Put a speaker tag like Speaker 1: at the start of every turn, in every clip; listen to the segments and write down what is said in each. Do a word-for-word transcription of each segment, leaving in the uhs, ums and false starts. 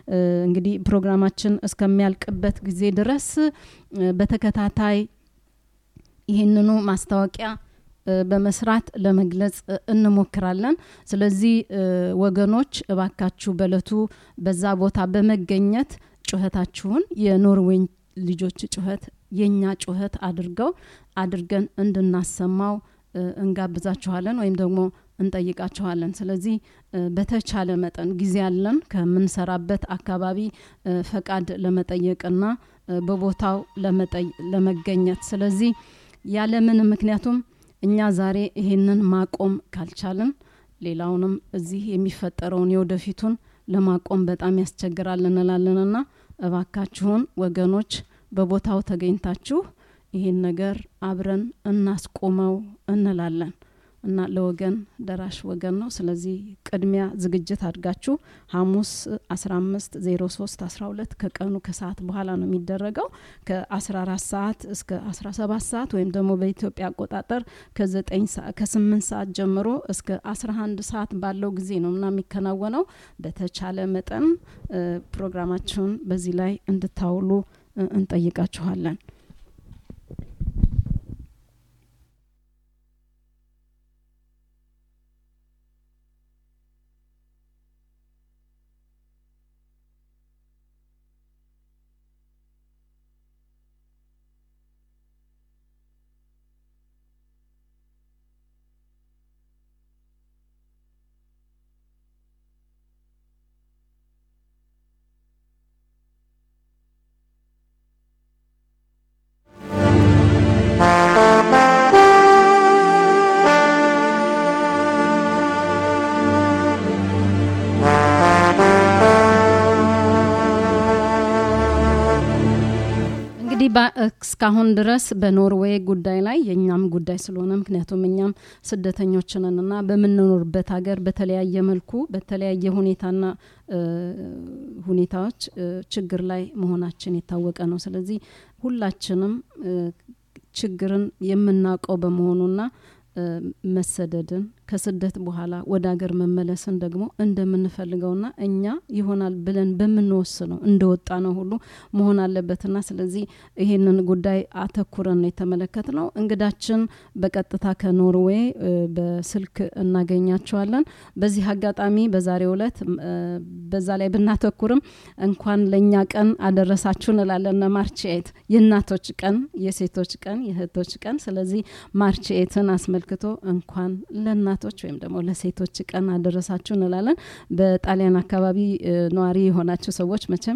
Speaker 1: እንግዲህ ፕሮግራማችን እስከሚያልቅበት ጊዜ ድረስ በተከታታይ ይሄንኑ ማስታወቂያ በመስራት ለመግለጽ እንሞክራለን ስለዚህ ወገኖች እባካችሁ በለቱ በዛ ቦታ በመገኘት ጩኸታችሁን የኖርዌይ ልጆች ጩኸት የኛ ጩኸት አድርገው አድርገን እንድናሰማው እንጋብዛችኋለን ወይም ደግሞ እንጠይቃችኋለን ስለዚህ በተቻለ መጠን ጊዜ ያለን ከመንሰራበት አካባቢ ፈቃድ ለመጠየቅና በቦታው ለመገኘት ስለዚህ ያለ ምን ምክንያቱም እኛ ዛሬ ይሄንን ማቆም ካልቻለን ሌላውንም እዚህ የሚፈጠረውን የወደፊቱን ለማቆም በጣም ያስቸግራል እንላለንና እባካችሁን ወገኖች በቦታው ተገኝታችሁ ይሄን ነገር አብረን እናስቆመው እንላለን እና ለወገን ደራሽ ወገን ነው ስለዚህ ቅድሚያ ዝግጅት አድርጋችሁ ሐሙስ አስራ አምስት ዜሮ ሶስት አስራ ሁለት ከቀኑ ከሰዓት በኋላ ነው የሚደረገው ከ14 ሰዓት እስከ አስራ ሰባት ሰዓት ወይም ደግሞ በኢትዮጵያ አቆጣጠር ከ9 ሰዓት ከ8 ሰዓት ጀምሮ እስከ አስራ አንድ ሰዓት ባለው ጊዜ ነውና የሚከናወነው በተቻለ መጠን ፕሮግራማችሁን በዚህ ላይ እንድታውሉ እንጠይቃችኋለን እስካሁን ድረስ በኖርዌይ ጉዳይ ላይ የኛም ጉዳይ ስለሆነ ምክንያቱም እኛም ስደተኞችንና በመኖርበት ሀገር በተለያየ መልኩ በተለያየ ሁኔታና ሁኔታዎች ችግር ላይ መሆናችን የታወቀ ነው ስለዚህ ሁላችንም ችግርን የምናቀው በመሆኑና መሰደድን ከስደት በኋላ ወደ ሀገር መመለስን ደግሞ እንደምንፈልገውና እኛ ይሆናል ብለን በመንወስነው እንደወጣ ነው ሁሉ መሆን አለበትና ስለዚህ ይሄንን ጉዳይ አተኩረን የተመለከትነው እንግዳችን በቀጥታ ከኖርዌይ በስልክ እናገኛቸዋለን በዚህ አጋጣሚ በዛሬው ዕለት በዛ ላይ ብናተኩርም እንኳን ለኛ ቀን አደረሳችሁ እንላለን ማርች ኤይት የእናቶች ቀን የሴቶች ቀን የእህቶች ቀን ስለዚህ ማርች ኤይትን አስመልክቶ እንኳን ለና ወይም ደግሞ ለሴቶች ቀን አደረሳችሁ እንላለን በጣሊያን አካባቢ ነዋሪ የሆናችሁ ሰዎች መቼም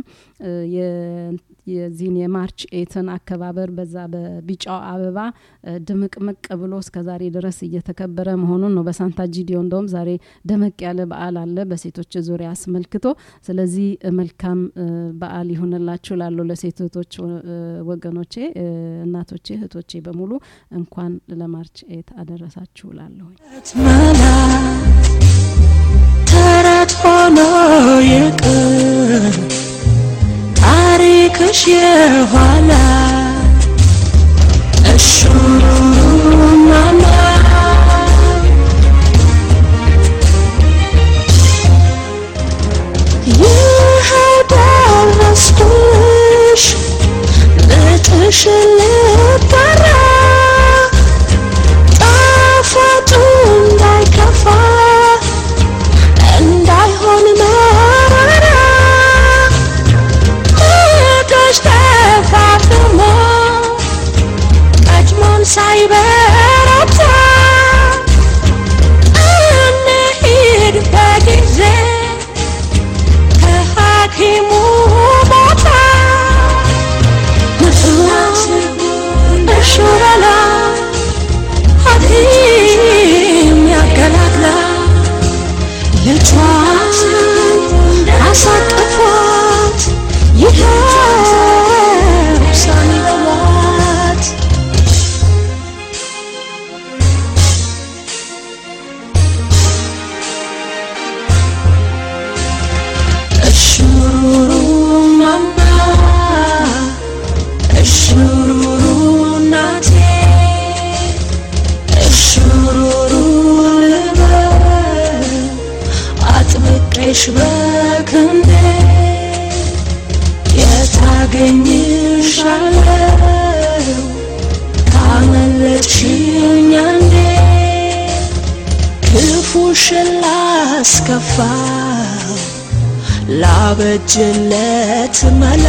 Speaker 1: የዚህን የማርች ኤይትን አከባበር በዛ በቢጫው አበባ ድምቅምቅ ብሎ እስከዛሬ ድረስ እየተከበረ መሆኑን ነው በሳንታ ጂዲዮ እንደውም ዛሬ ደመቅ ያለ በዓል አለ በሴቶች ዙሪያ አስመልክቶ ስለዚህ መልካም በዓል ይሁንላችሁ ላለው ለሴቶች ወገኖቼ እናቶቼ እህቶቼ በሙሉ እንኳን ለማርች ኤይት አደረሳችሁ ላለው ተረት ሆኖ ይቅር ታሪክሽ የኋላ እሹማማ ይኸው ደረስኩሽ ልጥሽን ልጠራ ጣፋጩ እንዳይከፋ እንዳይሆን መራራ እቶች ተፋፍሞ ቀድሞን ሳይበረታ እንሂድ በጊዜ ከሐኪሙ ቦታ
Speaker 2: ላስከፋ ላበጅለት መላ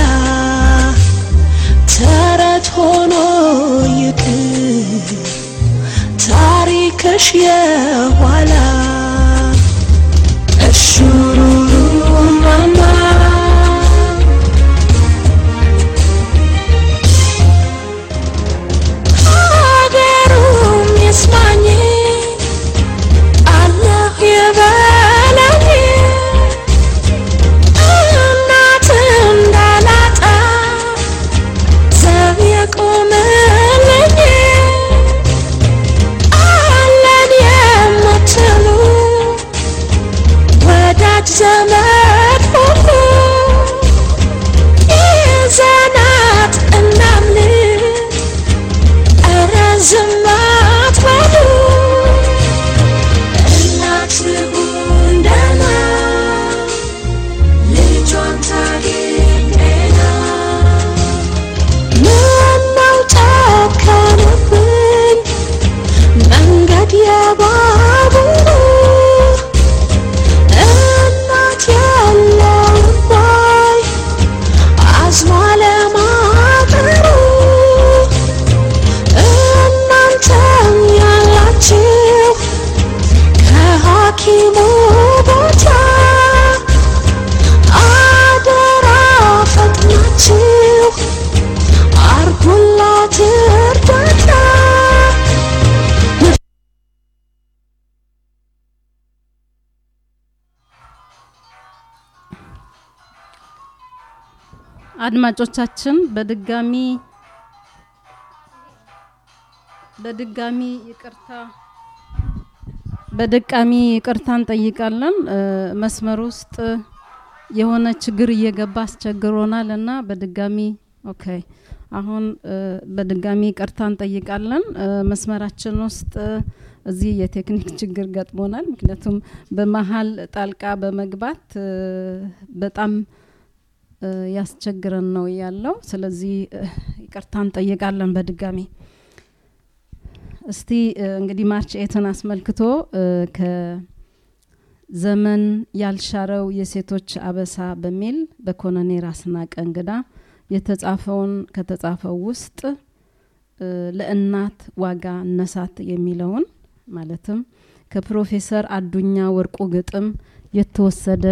Speaker 2: ተረት ሆኖ ይቅር ታሪክሽ የኋላ እሹሩሩ ማማ አገሩም ይስማኝ አላህ የበለኝ እናት እንዳላጣ ዘብ የቆመልኝ አለን የምትሉ ወዳጅ ዘመድ ሁሉ ይዘናት እናምልጥ ኧረ ዝም አትበሉ እናት ትሁን ደህና ልጇን ታግኝ ጤና ምነው ጨከኑብኝ መንገድ የባቡሩ እናት የለውም ወይ አዝማ ለማገሩ እናንተም ያላችሁ ከሐኪሙ ቦታ አደራ ፈጥናችሁ አርጉላት እርዳታ
Speaker 1: አድማጮቻችን በድጋሚ በድጋሚ ይቅርታ በድጋሚ ይቅርታን ጠይቃለን መስመር ውስጥ የሆነ ችግር እየገባ አስቸግሮናልና በድጋሚ ኦኬ አሁን በድጋሚ ይቅርታን ጠይቃለን መስመራችን ውስጥ እዚህ የቴክኒክ ችግር ገጥሞናል ምክንያቱም በመሃል ጣልቃ በመግባት በጣም ያስቸግረን ነው ያለው ስለዚህ ይቅርታን ጠይቃለን በድጋሚ እስቲ እንግዲህ ማርች ኤይትን አስመልክቶ ከዘመን ያልሻረው የሴቶች አበሳ በሚል በኮሎኔል አስናቀ እንግዳ የተጻፈውን ከተጻፈው ውስጥ ለእናት ዋጋ ነሳት የሚለውን ማለትም ከፕሮፌሰር አዱኛ ወርቁ ግጥም የተወሰደ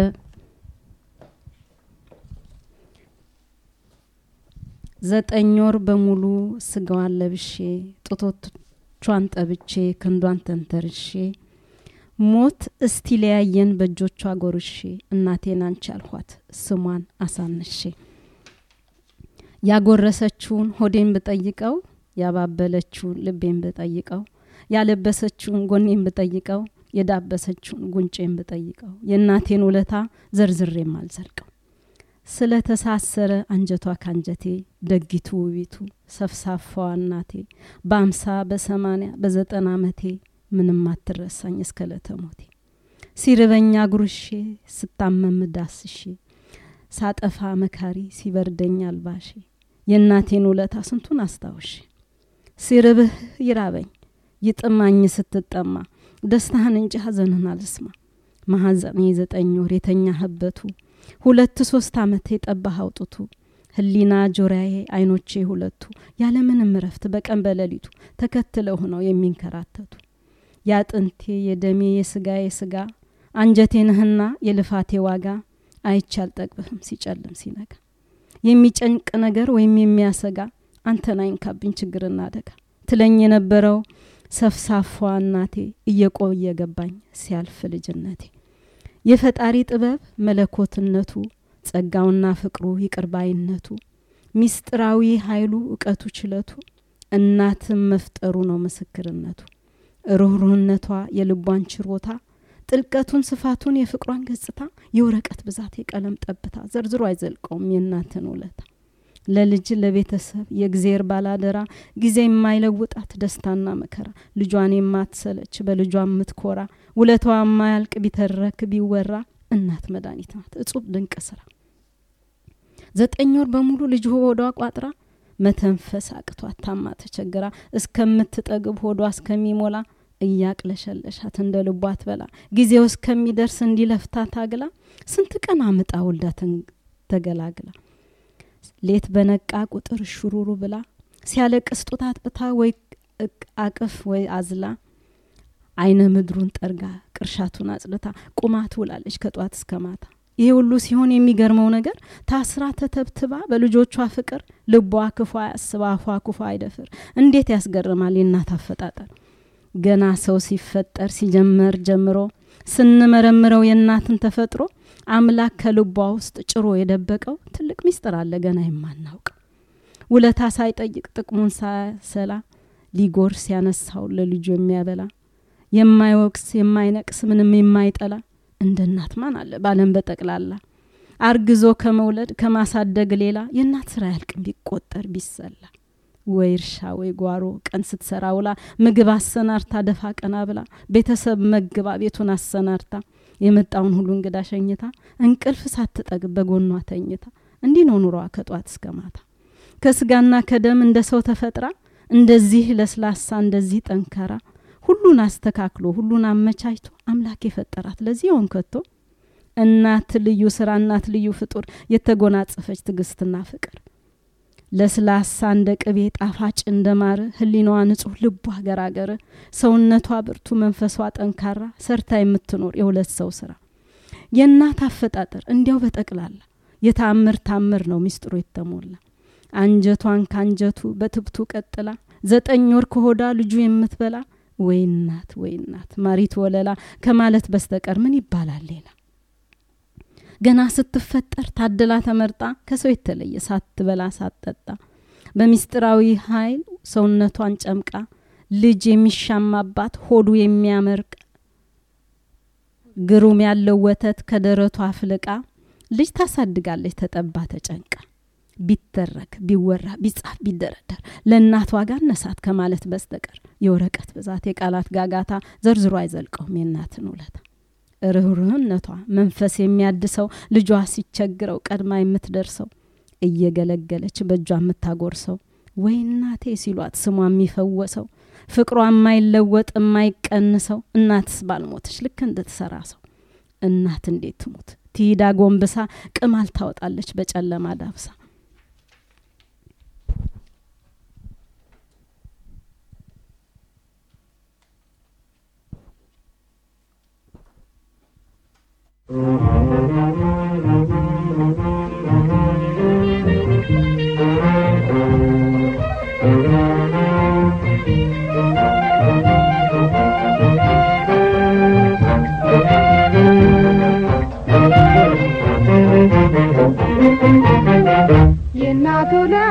Speaker 1: ዘጠኝ ወር በሙሉ ስጋዋን ለብሼ ጡቶቿን ጠብቼ ክንዷን ተንተርሼ ሞት እስቲ ለያየን በእጆቿ ጎርሼ እናቴን አንቺ አልኋት ስሟን አሳንሼ ያጎረሰችውን ሆዴን ብጠይቀው ያባበለችውን ልቤን ብጠይቀው ያለበሰችውን ጎኔን ብጠይቀው የዳበሰችውን ጉንጬን ብጠይቀው የእናቴን ውለታ ዘርዝሬም አልዘልቀው ስለተሳሰረ አንጀቷ ካንጀቴ ደጊቱ ውቢቱ ሰፍሳፋዋ እናቴ በአምሳ በሰማንያ በዘጠና ዓመቴ ምንም አትረሳኝ እስከ ለተሞቴ ሲርበኛ ጉርሼ ስታመም ዳስሼ ሳጠፋ መካሪ ሲበርደኝ አልባሼ የእናቴን ውለታ ስንቱን አስታውሼ ሲርብህ ይራበኝ ይጥማኝ ስትጠማ ደስታህን እንጂ ሐዘንህን አልስማ ማሐዘኔ ዘጠኝ ወር የተኛህበቱ ሁለት ሶስት ዓመት የጠባህ አውጥቱ ህሊና ጆራዬ አይኖቼ ሁለቱ ያለ ምንም ረፍት በቀን በለሊቱ ተከትለው ሆነው የሚንከራተቱ ያጥንቴ የደሜ የስጋዬ ስጋ አንጀቴንህና የልፋቴ ዋጋ አይቻል ጠግብህም ሲጨልም ሲነጋ የሚጨንቅ ነገር ወይም የሚያሰጋ አንተን አይንካብኝ ችግርና አደጋ ትለኝ የነበረው ሰፍሳፏ እናቴ እየቆየ ገባኝ ሲያልፍ ልጅነቴ የፈጣሪ ጥበብ መለኮትነቱ ጸጋውና ፍቅሩ ይቅርባይነቱ ሚስጥራዊ ኃይሉ ዕቀቱ ችለቱ እናትም መፍጠሩ ነው ምስክርነቱ ሩህሩህነቷ የልቧን ችሮታ ጥልቀቱን ስፋቱን የፍቅሯን ገጽታ የወረቀት ብዛት የቀለም ጠብታ ዘርዝሮ አይዘልቀውም የእናትን ውለታ ለልጅ ለቤተሰብ የእግዚአብሔር ባላደራ ጊዜ የማይለውጣት ደስታና መከራ ልጇን የማትሰለች በልጇ የምትኮራ ውለታዋ የማያልቅ ቢተረክ ቢወራ እናት መድኃኒት ናት እጹብ ድንቅ ስራ ዘጠኝ ወር በሙሉ ልጅ ሆዷ ቋጥራ መተንፈስ አቅቷት ታማ ተቸግራ እስከምትጠግብ ሆዷ እስከሚሞላ እያቅለሸለሻት እንደ ልቧ አትበላ ጊዜው እስከሚደርስ እንዲለፍታ ታግላ ስንት ቀን አመጣ ወልዳትን ተገላግላ ሌት በነቃ ቁጥር ሽሩሩ ብላ ሲያለቅስ ጡታት ብታ ወይ አቅፍ ወይ አዝላ አይነ ምድሩን ጠርጋ ቅርሻቱን አጽልታ ቁማት ውላለች ከጧት እስከ ማታ ይሄ ሁሉ ሲሆን የሚገርመው ነገር ታስራ ተተብትባ በልጆቿ ፍቅር ልቧ ክፉ ያስባ አፏ ክፉ አይደፍር እንዴት ያስገርማል የእናት አፈጣጠር ገና ሰው ሲፈጠር ሲጀመር ጀምሮ ስንመረምረው የእናትን ተፈጥሮ አምላክ ከልቧ ውስጥ ጭሮ የደበቀው ትልቅ ሚስጥር አለ ገና የማናውቅ ውለታ ሳይጠይቅ ጥቅሙን ሳይሰላ ሊጎርስ ያነሳው ለልጁ የሚያበላ የማይወቅስ የማይነቅስ ምንም የማይጠላ እንደ እናት ማን አለ ባለም በጠቅላላ አርግዞ ከመውለድ ከማሳደግ ሌላ የእናት ስራ ያልቅም ቢቆጠር ቢሰላ ወይ እርሻ ወይ ጓሮ ቀን ስትሰራ ውላ ምግብ አሰናርታ ደፋ ቀና ብላ ቤተሰብ መግባ ቤቱን አሰናርታ የመጣውን ሁሉ እንግዳ ሸኝታ እንቅልፍ ሳትጠግብ በጎኗ ተኝታ እንዲህ ነው ኑሮዋ ከጧት እስከ ማታ ከስጋና ከደም እንደ ሰው ተፈጥራ እንደዚህ ለስላሳ እንደዚህ ጠንካራ ሁሉን አስተካክሎ ሁሉን አመቻችቶ አምላክ የፈጠራት ለዚህ ወንከቶ እናት ልዩ ስራ እናት ልዩ ፍጡር የተጎናጸፈች ትግስትና ፍቅር ለስላሳ እንደ ቅቤ ጣፋጭ እንደማር ህሊናዋ ንጹህ ልቧ ገራገር ሰውነቷ ብርቱ መንፈሷ ጠንካራ ሰርታ የምትኖር የሁለት ሰው ስራ የእናት አፈጣጠር እንዲያው በጠቅላላ የታምር ታምር ነው ሚስጥሩ የተሞላ አንጀቷን ካንጀቱ በትብቱ ቀጥላ ዘጠኝ ወር ከሆዳ ልጁ የምትበላ ወይ እናት ወይ እናት ማሪት ወለላ ከማለት በስተቀር ምን ይባላል ሌላ ገና ስትፈጠር ታደላ ተመርጣ ከሰው የተለየ ሳትበላ ሳትጠጣ በሚስጥራዊ ኃይል ሰውነቷን ጨምቃ ልጅ የሚሻማባት ሆዱ የሚያመርቅ ግሩም ያለው ወተት ከደረቷ አፍልቃ ልጅ ታሳድጋለች ተጠባ ተጨንቃ ቢተረክ ቢወራ ቢጻፍ ቢደረደር ለእናት ዋጋ ነሳት ከማለት በስተቀር የወረቀት ብዛት የቃላት ጋጋታ ዘርዝሮ አይዘልቀውም የእናትን ውለታ ርህሩህነቷ መንፈስ የሚያድሰው ልጇ ሲቸግረው ቀድማ የምትደርሰው እየገለገለች በእጇ የምታጎርሰው ወይ እናቴ ሲሏት ስሟ የሚፈወሰው ፍቅሯ የማይለወጥ የማይቀንሰው እናትስ ባልሞተች ልክ እንደተሰራ ሰው እናት እንዴት ትሞት ትሂዳ ጎንብሳ ቅማል ታወጣለች በጨለማ ዳብሳ
Speaker 3: የናቱ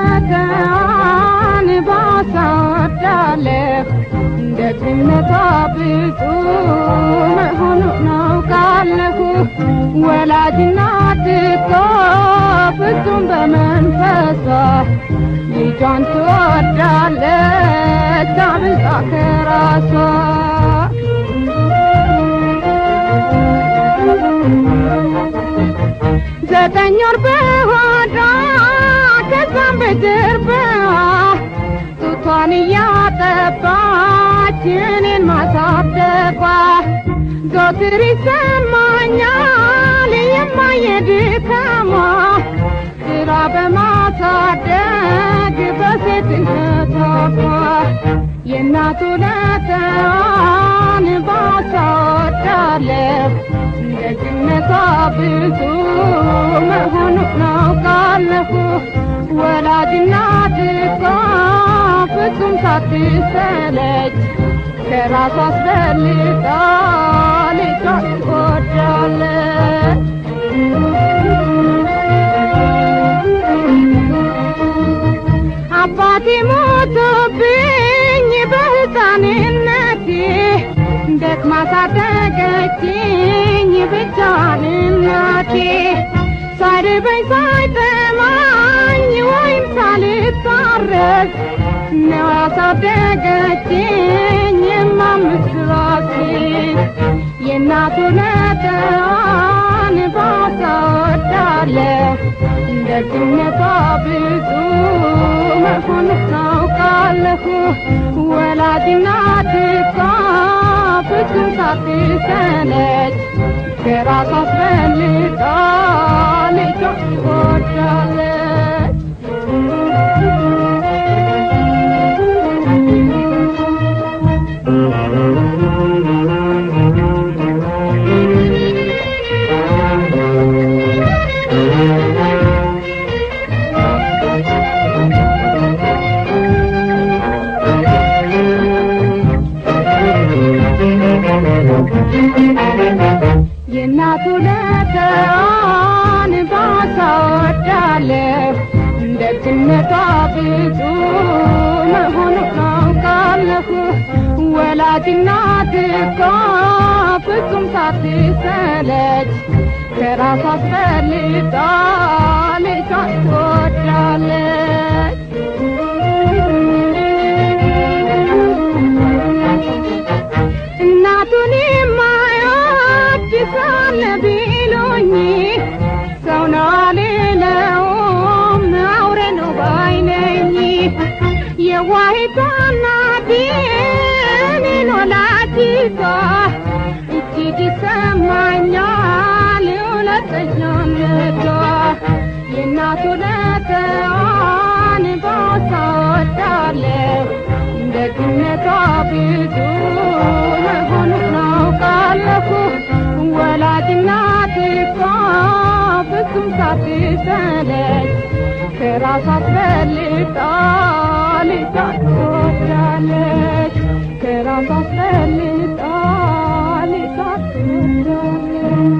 Speaker 3: ለታን ባሳዳለህ እንደግነቷ ብዙ መሆኑ ነው ካለሁ ወላጅናት እኮ ፍጹም በመንፈሷ ልጇን ትወዳለች አብልጣ ከራሷ ዘጠኝ ወር በሆዷ ከዛም በጀርባዋ ጡቷን እያጠባች እኔን ማሳደጓ ዘወትር ይሰማኛል የማየድካሟ ስራ በማሳደግ በሴትነቷ የእናቱ ለታን ባሳዳለሁ እንደግነቷ ብዙ መሆኑ ነው ካለሁ ወላጅናት እኮ ፍጹም ሳትሰለች ከራሷ አስበልጣ ልጇን ትወዳለች አባቴ ሞቶብኝ በሕፃንነቴ ደክማ ሳደገችኝ ብቻዋን እናቴ ሳይርበኝ ሳይጠማኝ ወይም ሳልታረስ ነው ያሳደገችኝ የማምስት ራሴ የእናቱ ለታን ባሳዳለሁ እንደግነቷ ብዙ መሆኑ ነው ካለሁ ወላጅናት እኮ ፍጹም ሳትሰለች ከራሷ አስፈልጣ ልጇን ትወዳለች የእናቱ ለተዋን ባሳወዳለሁ እንደግነቷ ብዙ መሆኑን አውቃለሁ ወላጅ እናት እኮ ፍጹም ሳትሰለች ከራሷ አስፈልጣ ልጇን ትወዳለች እናቱን የማይወድ ሳለ ቢሉኝ ሰው ነው አልለውም አውሬ ነው ባይ ነኝ የዋሂቷ እናቴ እኔን ወላዲቷ እጅግ ይሰማኛል እውነተኛነቷ የእናቱ ለተዋን ባሳወዳለሁ ደግነቷ ብዙ መሆኑን አውቃለሁ ወላጅ እናት እኮ ፍጹም ሳትሰለች ከራሷ አስፈልጣ ልጇን ትወዳለች ከራሷ አስፈልጣ ልጇን ትወዳለች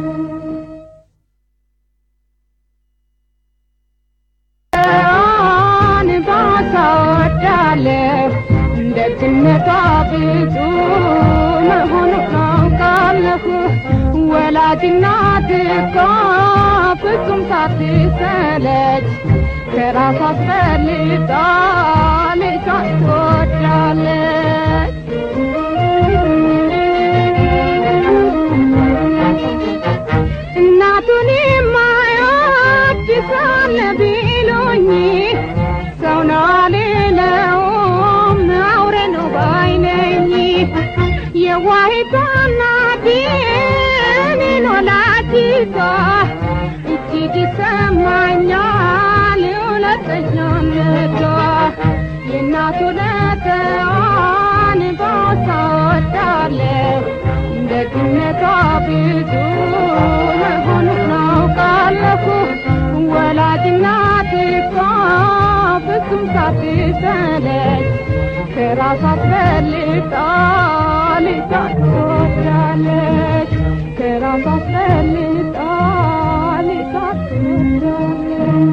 Speaker 3: ባሳወዳለሁ ደግነቷ ብዙ መሆኑን አውቃለሁ ወላጅ እናት እኮ ፍጹም ሳትሰለች ከራሷ አስፈልጣ ልጇን ትወዳለች እናቱን የማይወድ ሳለ ቢሉኝ ሰው ነው አልለውም አውሬ ነው ባይ ነኝ የዋሂቷ እናቴ እኔን ወላዲቷ እጅግ ይሰማኛል እውነተኛነቷ የእናቱ ለተዋን ባሳወዳለሁ ደግነቷ ብዙ መሆኑን አውቃለሁ ወላጅ እናት እኮ ፍጹም ሳትሰለች ከራሷ አስፈልጣ ልጇን ትወዳለች ከራሷ አስፈልጣ ልጇን ትወዳለች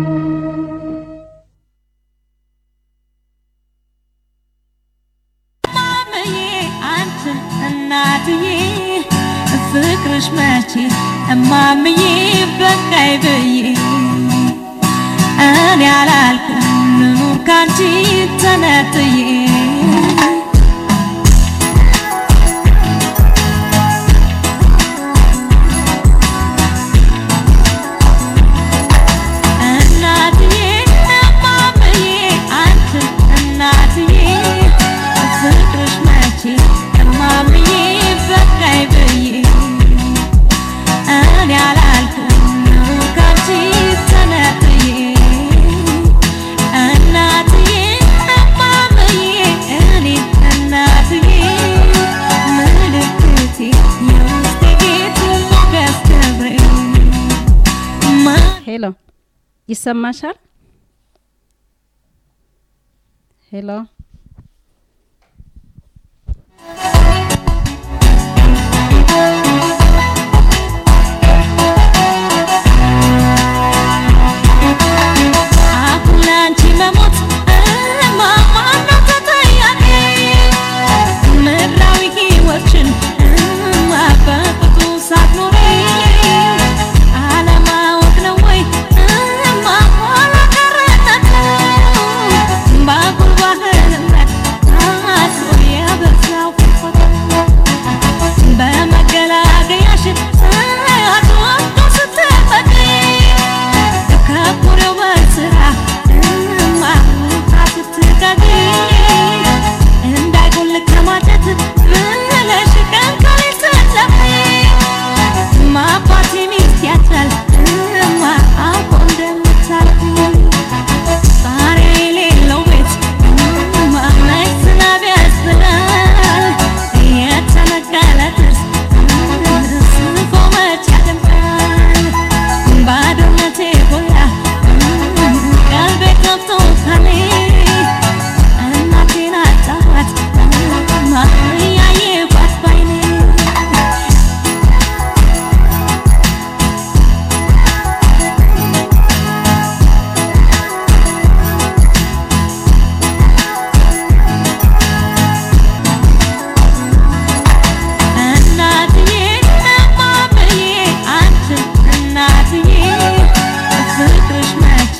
Speaker 4: ማመዬ አንቺ እናትዬ ፍቅርሽ መቼ እማምዬ በቃይ ብዬ እኔ አላልኩም ልኑር ካንቺ ተነጥዬ እናትዬ እማምዬ አንቺ እናትዬ ፍቅርሽ መቼ እማምዬ በቃይ ብዬ እኔ አላልኩም ልኑር ካንቺ ተነጥዬ እናትዬ እማምዬ እኔ እናትዬ ምልክቴ የውስጤ ጌጥ ሞገስ ክብሬ
Speaker 1: ሄሎ ይሰማሻል ሄሎ
Speaker 4: አኩላንቺ መሞት እማማ ነው ተጠያቂ ምድራዊ ሕይወትሽን በቅጡ ሳትኖሪ አለማወቅ ነው ወይ እማማ ኋላ ቀርነት ነው ባጉል ባህል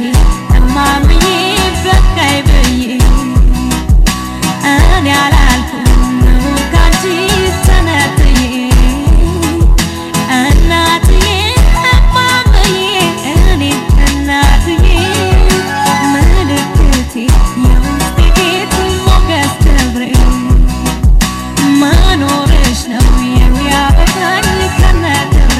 Speaker 4: እማምዬ በቃይ ብዬ እኔ አላልኩም ካንቺ ተነጥዬ እናትዬ እማምዬ እኔ እናትዬ መልክቴ የውስጤ ጌጥ ሞገስ ክብሬ መኖርሽ ነው የሚያበቃኝ ከነክብሬ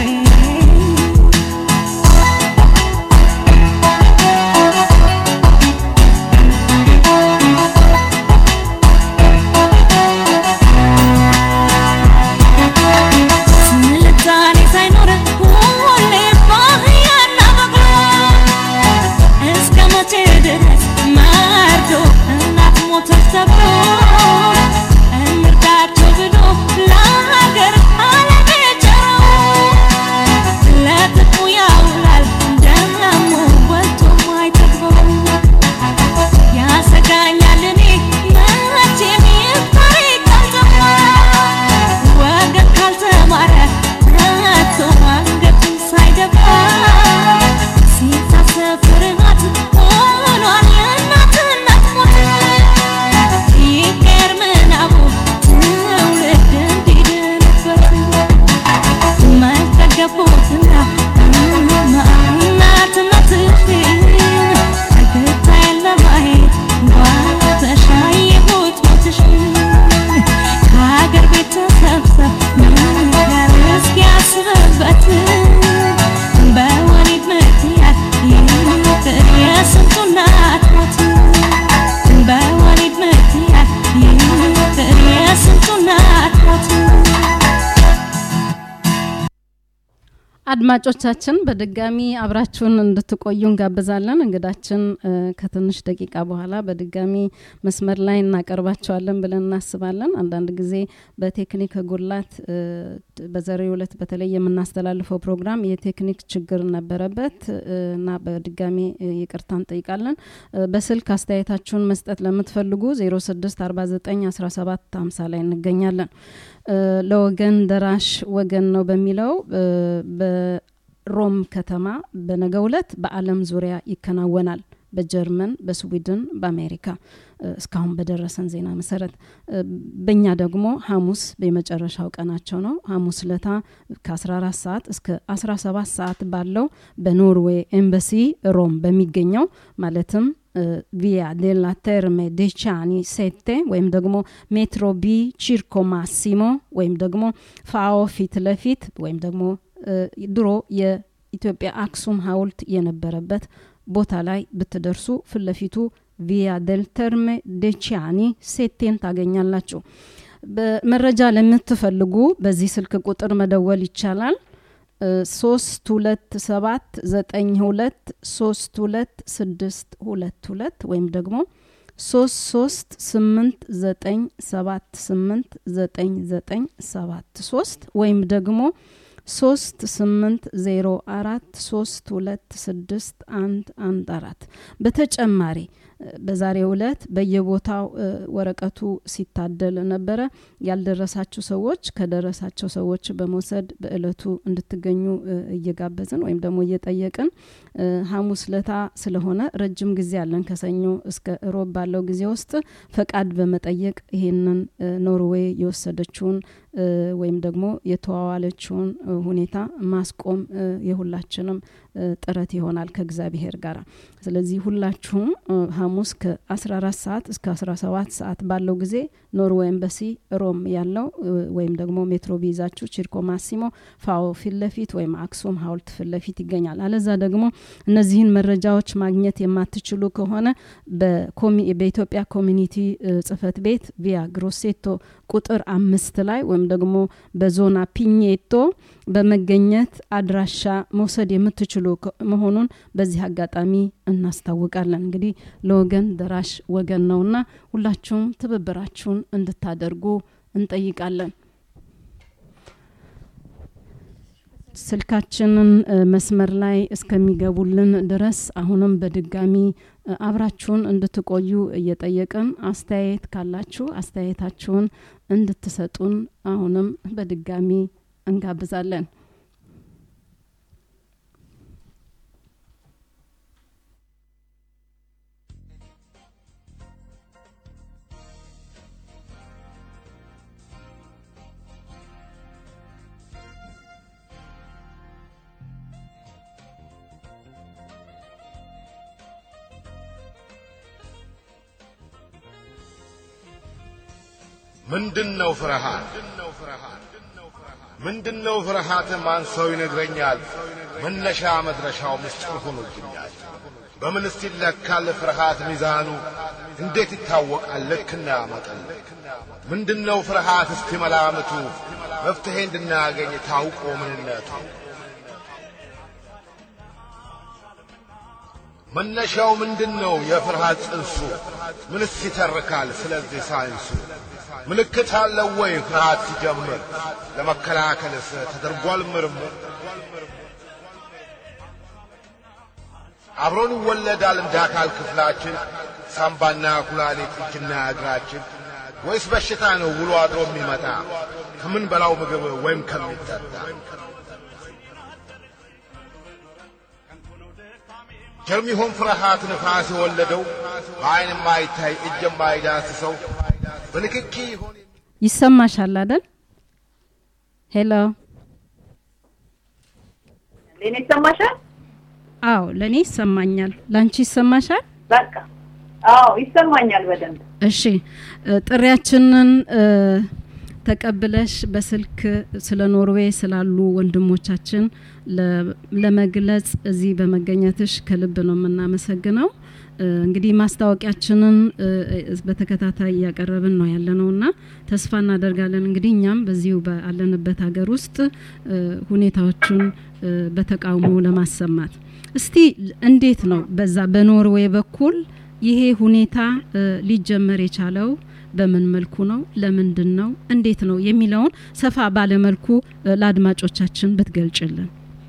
Speaker 4: ስልጣኔ ሳይኖር ሁሌ ባህያና በቅሎ እስከ መቼ ድረስ መርዶ እናት ሞተች ተብሎ እንርዳቸው ብሎ ለሀገር ዓለም የቸረው ለጥቅሙ ያውላል ደግሞ ወጥቶ ማይጠግበው ያሰጋኛል እኔ መቼም ይፍታሪ ካልተማ ወገን ካልተማረ ረቶ አንገቱን ሳይደፋ ሲታሰብ ፍርሃት ሆኗል የእናትነት ሞት ይቀር ምናቡ ትውልድ እንዲድንበት መጠገቦትና እናትነትሽን እግታዬን ለማየት ጓተሻየሁት ሞትሽን ከሀገር ቤት ተሰብሰብ ነገር እስኪያስብበት በወሊድ ምክንያት ይቅር የስንቱ እናት ሞት በወሊድ ምክንያት ይቅር የስንቱ እናት ሞት
Speaker 1: አድማጮቻችን በድጋሚ አብራችሁን እንድትቆዩ እንጋብዛለን። እንግዳችን ከትንሽ ደቂቃ በኋላ በድጋሚ መስመር ላይ እናቀርባቸዋለን ብለን እናስባለን። አንዳንድ ጊዜ በቴክኒክ ጉድለት በዛሬው ዕለት በተለይ የምናስተላልፈው ፕሮግራም የቴክኒክ ችግር ነበረበት እና በድጋሚ ይቅርታ እንጠይቃለን። በስልክ አስተያየታችሁን መስጠት ለምትፈልጉ ዜሮ ስድስት አርባ ዘጠኝ አስራ ሰባት ሃምሳ ላይ እንገኛለን። ለወገን ደራሽ ወገን ነው በሚለው በሮም ከተማ በነገው ዕለት በዓለም ዙሪያ ይከናወናል። በጀርመን፣ በስዊድን፣ በአሜሪካ እስካሁን በደረሰን ዜና መሰረት በእኛ ደግሞ ሐሙስ በመጨረሻው ቀናቸው ነው። ሐሙስ ለታ ከ14 ሰዓት እስከ አስራ ሰባት ሰዓት ባለው በኖርዌይ ኤምባሲ ሮም በሚገኘው ማለትም via della Terme dei Ciani sette ወይም ደግሞ ሜትሮ ቢ ቺርኮ ማሲሞ ወይም ደግሞ ፋኦ ፊት ለፊት ወይም ደግሞ ድሮ የኢትዮጵያ አክሱም ሐውልት የነበረበት ቦታ ላይ ብትደርሱ ፍለፊቱ via del Terme dei Ciani ሴቴን ታገኛላችሁ። በመረጃ ለምትፈልጉ በዚህ ስልክ ቁጥር መደወል ይቻላል። ሶስት ሁለት ሰባት ዘጠኝ ሁለት ሶስት ሁለት ስድስት ሁለት ሁለት ወይም ደግሞ ሶስት ሶስት ስምንት ዘጠኝ ሰባት ስምንት ዘጠኝ ዘጠኝ ሰባት ሶስት ወይም ደግሞ ሶስት ስምንት ዜሮ አራት ሶስት ሁለት ስድስት አንድ አንድ አራት በተጨማሪ በዛሬው ዕለት በየቦታው ወረቀቱ ሲታደል ነበረ። ያልደረሳችሁ ሰዎች ከደረሳቸው ሰዎች በመውሰድ በእለቱ እንድትገኙ እየጋበዝን ወይም ደግሞ እየጠየቅን ሐሙስ ለታ ስለሆነ ረጅም ጊዜ ያለን ከሰኞ እስከ ሮብ ባለው ጊዜ ውስጥ ፈቃድ በመጠየቅ ይሄንን ኖርዌይ የወሰደችውን ወይም ደግሞ የተዋዋለችውን ሁኔታ ማስቆም የሁላችንም ጥረት ይሆናል ከእግዚአብሔር ጋር። ስለዚህ ሁላችሁም ሐሙስ ከ14 ሰዓት እስከ አስራ ሰባት ሰዓት ባለው ጊዜ ኖርዌይ ኤምባሲ ሮም ያለው ወይም ደግሞ ሜትሮ ቢዛችሁ ቺርኮ ማሲሞ ፋኦ ፊት ለፊት ወይም አክሱም ሐውልት ፊት ለፊት ይገኛል። አለዛ ደግሞ እነዚህን መረጃዎች ማግኘት የማትችሉ ከሆነ በኢትዮጵያ ኮሚኒቲ ጽፈት ቤት ቪያ ግሮሴቶ ቁጥር አምስት ላይ ወይም ደግሞ በዞና ፒኜቶ በመገኘት አድራሻ መውሰድ የምትችሉ መሆኑን በዚህ አጋጣሚ እናስታውቃለን። እንግዲህ ለወገን ደራሽ ወገን ነውና ሁላችሁም ትብብራችሁን እንድታደርጉ እንጠይቃለን። ስልካችንን መስመር ላይ እስከሚገቡልን ድረስ አሁንም በድጋሚ አብራችሁን እንድትቆዩ እየጠየቅን አስተያየት ካላችሁ አስተያየታችሁን እንድትሰጡን አሁንም በድጋሚ እንጋብዛለን።
Speaker 5: ምንድነው ፍርሃት ምንድነው ፍርሃት ማን ሰው ይነግረኛል መነሻ መድረሻው ምስጢር ሆኖልኛል በምን ሲለካል ፍርሃት ሚዛኑ እንዴት ይታወቃል ለክና መጠን ምንድነው ፍርሃት እስቲ መላምቱ መፍትሄ እንድናገኝ ታውቆ ምንነቱ መነሻው ምንድነው የፍርሃት ጽንሱ ምንስ ይተርካል ስለዚህ ሳይንሱ ምልክት አለው ወይ ፍርሃት ሲጀምር ለመከላከልስ ተደርጓል ምርምር አብሮን ይወለዳል እንዳካል ክፍላችን ሳምባና ኩላሊት እጅና እግራችን ወይስ በሽታ ነው ውሎ አድሮ የሚመጣ ከምን በላው ምግብ ወይም ከሚጠጣ ጀርሚሆን ፍርሃት ንፋስ የወለደው በአይን ማይታይ እጅ ማይዳስሰው በንክኪ ይሆን
Speaker 1: ይሰማሻል አይደል ሄሎ
Speaker 6: ለኔ ይሰማሻል
Speaker 1: አው ለኔ ይሰማኛል ላንቺ ይሰማሻል
Speaker 6: በቃ አው ይሰማኛል በደንብ
Speaker 1: እሺ ጥሪያችንን ተቀበለሽ በስልክ ስለ ኖርዌይ ስላሉ ወንድሞቻችን ለመግለጽ እዚህ በመገኘትሽ ከልብ ነው የምናመሰግነው እንግዲህ ማስተዋቂያችንን በተከታታይ ያቀርብን ነው ያለነውና ተስፋ እናደርጋለን እንግዲህ እኛም በዚሁ ባለንበት ሀገር ውስጥ ሁኔታዎችን በተቃውሞ ለማሰማት እስቲ እንዴት ነው በዛ በኖርዌይ በኩል ይሄ ሁኔታ ሊጀመር የቻለው በምን መልኩ ነው ለምንድነው እንዴት ነው የሚለውን ሰፋ ባለ መልኩ ለአድማጮቻችን ብትገልጭልን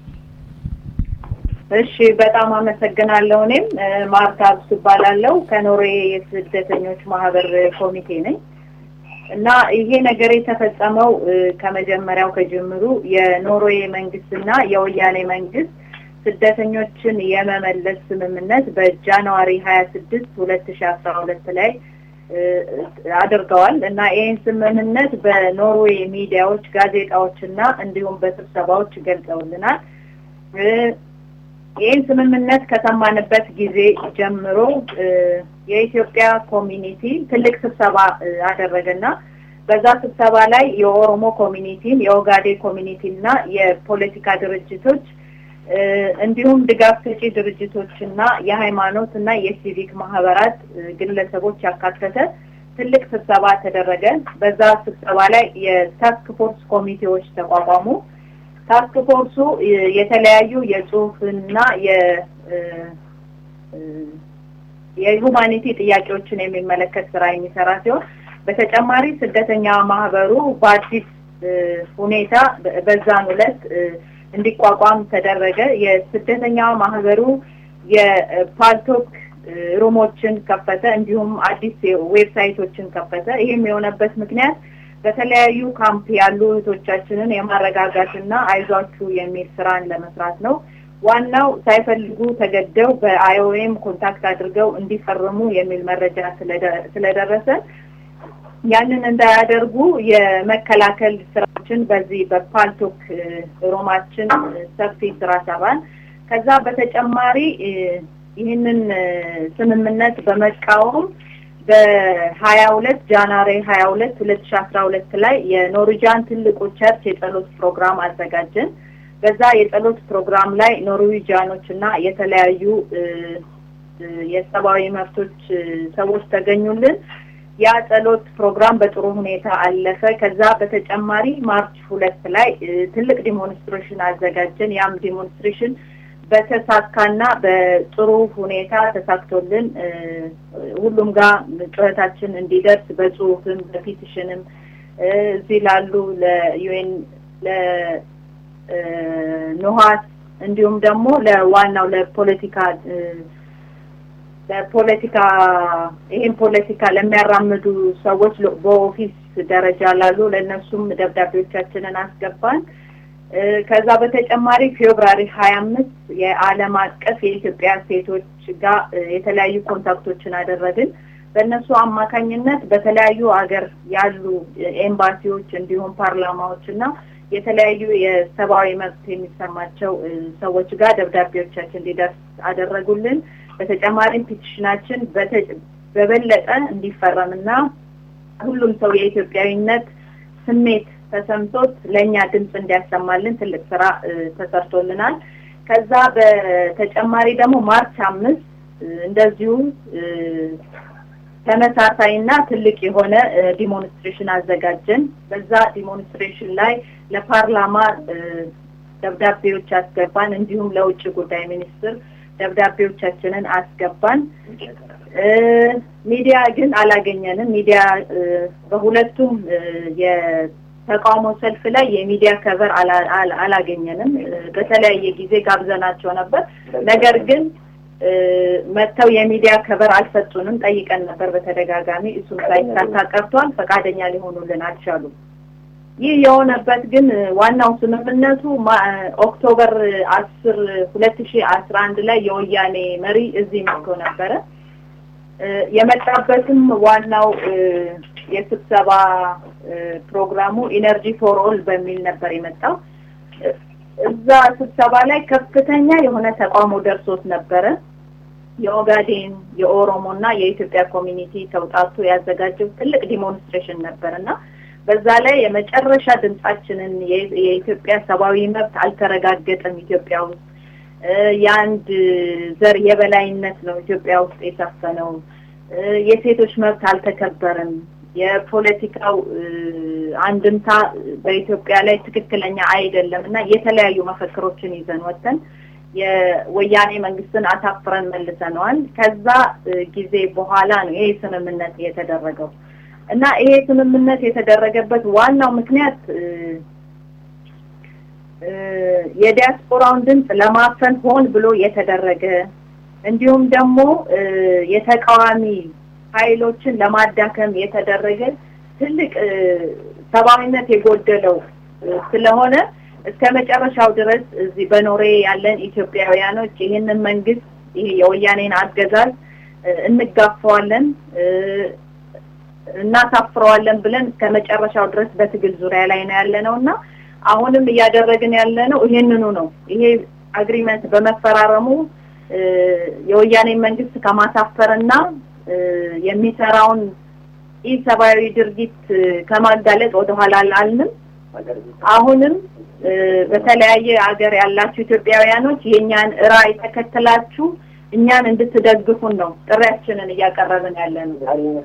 Speaker 6: እሺ በጣም አመሰግናለሁ እኔም ማርታ ብስባላለው ከኖርዌይ የስደተኞች ማህበር ኮሚቴ ነኝ እና ይሄ ነገር የተፈጸመው ከመጀመሪያው ከጀምሩ የኖርዌይ መንግስትና የወያኔ መንግስት ስደተኞችን የመመለስ ስምምነት በጃንዋሪ ሃያ ስድስት ሁለት ሺህ አስራ ሁለት ላይ አድርገዋል እና ይህን ስምምነት በኖርዌይ ሚዲያዎች ጋዜጣዎችና እንዲሁም በስብሰባዎች ገልጸውልናል ይህን ስምምነት ከተማንበት ጊዜ ጀምሮ የኢትዮጵያ ኮሚኒቲ ትልቅ ስብሰባ አደረገና በዛ ስብሰባ ላይ የኦሮሞ ኮሚኒቲ የኦጋዴ ኮሚኒቲና የፖለቲካ ድርጅቶች እንዲሁም ድጋፍ ሰጪ ድርጅቶችና የሃይማኖትና የሲቪክ ማህበራት ግለሰቦች ያካተተ ትልቅ ስብሰባ ተደረገ በዛ ስብሰባ ላይ የታስክ ፎርስ ኮሚቴዎች ተቋቋሙ ታስክ ፎርሱ የተለያዩ የጽሁፍና የ የሁማኒቲ ጥያቄዎችን የሚመለከት ስራ የሚሰራ ሲሆን በተጨማሪ ስደተኛ ማህበሩ በአዲስ ሁኔታ በዛን ዕለት እንዲቋቋም ተደረገ የስደተኛ ማህበሩ የፓልቶክ ሩሞችን ከፈተ እንዲሁም አዲስ ዌብሳይቶችን ከፈተ ይሄም የሆነበት ምክንያት በተለያዩ ካምፕ ያሉ እህቶቻችንን የማረጋጋትና አይዟችሁ የሚል ስራን ለመስራት ነው ዋናው ሳይፈልጉ ተገደው በአይኦኤም ኮንታክት አድርገው እንዲፈርሙ የሚል መረጃ ስለደረሰ ያንን እንዳያደርጉ የመከላከል ስራችን በዚህ በፓልቶክ ሮማችን ሰፊ ስራ ሰራን ከዛ በተጨማሪ ይህንን ስምምነት በመቃወም በ22 ጃንዋሪ ሃያ ሁለት ሁለት ሺህ አስራ ሁለት ላይ የኖርዌጂያን ትልቁ ቸርች የጸሎት ፕሮግራም አዘጋጀን በዛ የጸሎት ፕሮግራም ላይ ኖርዌጂያኖችና የተለያዩ የሰብአዊ መብቶች ሰዎች ተገኙልን ያ ጸሎት ፕሮግራም በጥሩ ሁኔታ አለፈ ከዛ በተጨማሪ ማርች ሁለት ላይ ትልቅ ዲሞንስትሬሽን አዘጋጀን ያም ዲሞንስትሬሽን በተሳካና በጥሩ ሁኔታ ተሳክቶልን ሁሉም ጋር ጩኸታችን እንዲደርስ በጽሁፍም በፒቲሽንም እዚህ ላሉ ለዩኤን ለኖሃስ እንዲሁም ደግሞ ለዋናው ለፖለቲካ ለፖለቲካ ይሄን ፖለቲካ ለሚያራምዱ ሰዎች በኦፊስ ደረጃ ላሉ ለነሱም ደብዳቤዎቻችንን አስገባን ከዛ በተጨማሪ ፌብሩዋሪ ሃያ አምስት የዓለም አቀፍ የኢትዮጵያ ሴቶች ጋር የተለያዩ ኮንታክቶችን አደረግን በእነሱ አማካኝነት በተለያዩ ሀገር ያሉ ኤምባሲዎች እንዲሁም ፓርላማዎችና የተለያዩ የሰብአዊ መብት የሚሰማቸው ሰዎች ጋር ደብዳቤዎቻችን ሊደርስ አደረጉልን በተጨማሪም ፒቲሽናችን በበለጠ እንዲፈረምና ሁሉም ሰው የኢትዮጵያዊነት ስሜት ተሰምቶት ለኛ ድምጽ እንዲያሰማልን ትልቅ ስራ ተሰርቶልናል። ከዛ በተጨማሪ ደግሞ ማርች አምስት እንደዚሁ ተመሳሳይና ትልቅ የሆነ ዲሞንስትሬሽን አዘጋጀን። በዛ ዲሞንስትሬሽን ላይ ለፓርላማ ደብዳቤዎች አስገባን፣ እንዲሁም ለውጭ ጉዳይ ሚኒስትር ደብዳቤዎቻችንን አስገባን። ሚዲያ ግን አላገኘንም። ሚዲያ በሁለቱም የተቃውሞ ሰልፍ ላይ የሚዲያ ከቨር አላገኘንም። በተለያየ ጊዜ ጋብዘናቸው ነበር፣ ነገር ግን መተው የሚዲያ ከቨር አልሰጡንም። ጠይቀን ነበር በተደጋጋሚ፣ እሱም ሳይሳካ ቀርቷል። ፈቃደኛ ሊሆኑልን አልቻሉም። ይህ የሆነበት ግን ዋናው ስምምነቱ ኦክቶበር አስር ሁለት ሺህ አስራ አንድ ላይ የወያኔ መሪ እዚህ መጥቶ ነበረ። የመጣበትም ዋናው የስብሰባ ፕሮግራሙ ኢነርጂ ፎር ኦል በሚል ነበር የመጣው። እዛ ስብሰባ ላይ ከፍተኛ የሆነ ተቃውሞ ደርሶት ነበረ። የኦጋዴን የኦሮሞና የኢትዮጵያ ኮሚኒቲ ተውጣጡ ያዘጋጀው ትልቅ ዲሞንስትሬሽን ነበርና በዛ ላይ የመጨረሻ ድምጻችንን የኢትዮጵያ ሰብአዊ መብት አልተረጋገጠም፣ ኢትዮጵያ ውስጥ የአንድ ዘር የበላይነት ነው ኢትዮጵያ ውስጥ የሰፈነው፣ የሴቶች መብት አልተከበረም፣ የፖለቲካው አንድምታ በኢትዮጵያ ላይ ትክክለኛ አይደለምና የተለያዩ መፈክሮችን ይዘን ወጥተን የወያኔ መንግስትን አሳፍረን መልሰናል። ከዛ ጊዜ በኋላ ነው ይሄ ስምምነት የተደረገው እና ይሄ ስምምነት የተደረገበት ዋናው ምክንያት የዲያስፖራውን ድምጽ ለማፈን ሆን ብሎ የተደረገ እንዲሁም ደግሞ የተቃዋሚ ኃይሎችን ለማዳከም የተደረገ ትልቅ ሰብአዊነት የጎደለው ስለሆነ እስከመጨረሻው ድረስ እዚህ በኖሬ ያለን ኢትዮጵያውያኖች ይሄንን መንግስት ይሄ የወያኔን አገዛዝ እንጋፋዋለን እናሳፍረዋለን ብለን እስከመጨረሻው ድረስ በትግል ዙሪያ ላይ ነው ያለነውና አሁንም እያደረግን ያለነው ይሄንኑ ነው። ይሄ አግሪመንት በመፈራረሙ የወያኔ መንግስት ከማሳፈርና የሚሰራውን ኢሰብአዊ ድርጊት ከማጋለጥ ወደ ኋላ አላልንም። አሁንም በተለያየ ሀገር ያላችሁ ኢትዮጵያውያኖች የኛን ራዕይ ተከትላችሁ እኛን እንድትደግፉን ነው ጥሪያችንን እያቀረብን ያለነው።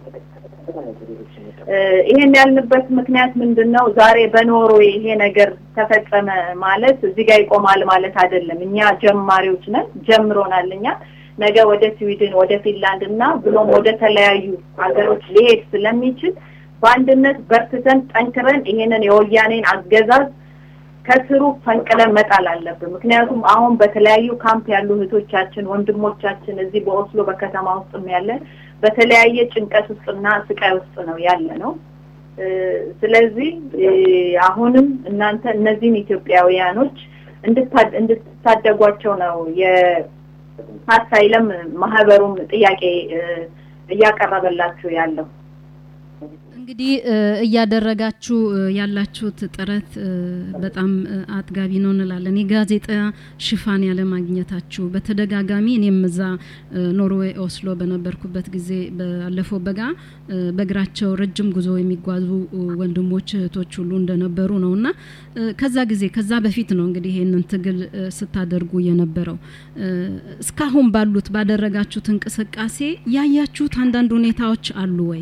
Speaker 6: ይሄን ያልንበት ምክንያት ምንድነው? ዛሬ በኖርዌይ ይሄ ነገር ተፈጸመ ማለት እዚህ ጋር ይቆማል ማለት አይደለም። እኛ ጀማሪዎች ነን፣ ጀምሮናል። እኛ ነገ ወደ ስዊድን ወደ ፊንላንድ እና ብሎም ወደ ተለያዩ ሀገሮች ሊሄድ ስለሚችል በአንድነት በርትተን ጠንክረን ይሄንን የወያኔን አገዛዝ ከስሩ ፈንቅለን መጣል አለብን። ምክንያቱም አሁን በተለያዩ ካምፕ ያሉ እህቶቻችን ወንድሞቻችን እዚህ በኦስሎ በከተማ ውስጥም ያለ በተለያየ ጭንቀት ውስጥና ስቃይ ውስጥ ነው ያለነው። ስለዚህ አሁንም እናንተ እነዚህን ኢትዮጵያውያኖች እንድታደጓቸው ነው የአሳይለም ማህበሩም ጥያቄ እያቀረበላችሁ ያለው።
Speaker 1: እንግዲህ እያደረጋችሁ ያላችሁት ጥረት በጣም አጥጋቢ ነው እንላለን። የጋዜጣ ሽፋን ያለ ማግኘታችሁ በተደጋጋሚ እኔም እዛ ኖርዌይ ኦስሎ በነበርኩበት ጊዜ ባለፈው በጋ በእግራቸው ረጅም ጉዞ የሚጓዙ ወንድሞች እህቶች ሁሉ እንደነበሩ ነውና ከዛ ጊዜ ከዛ በፊት ነው እንግዲህ ይሄንን ትግል ስታደርጉ የነበረው። እስካሁን ባሉት ባደረጋችሁት እንቅስቃሴ ያያችሁት አንዳንድ ሁኔታዎች አሉ ወይ?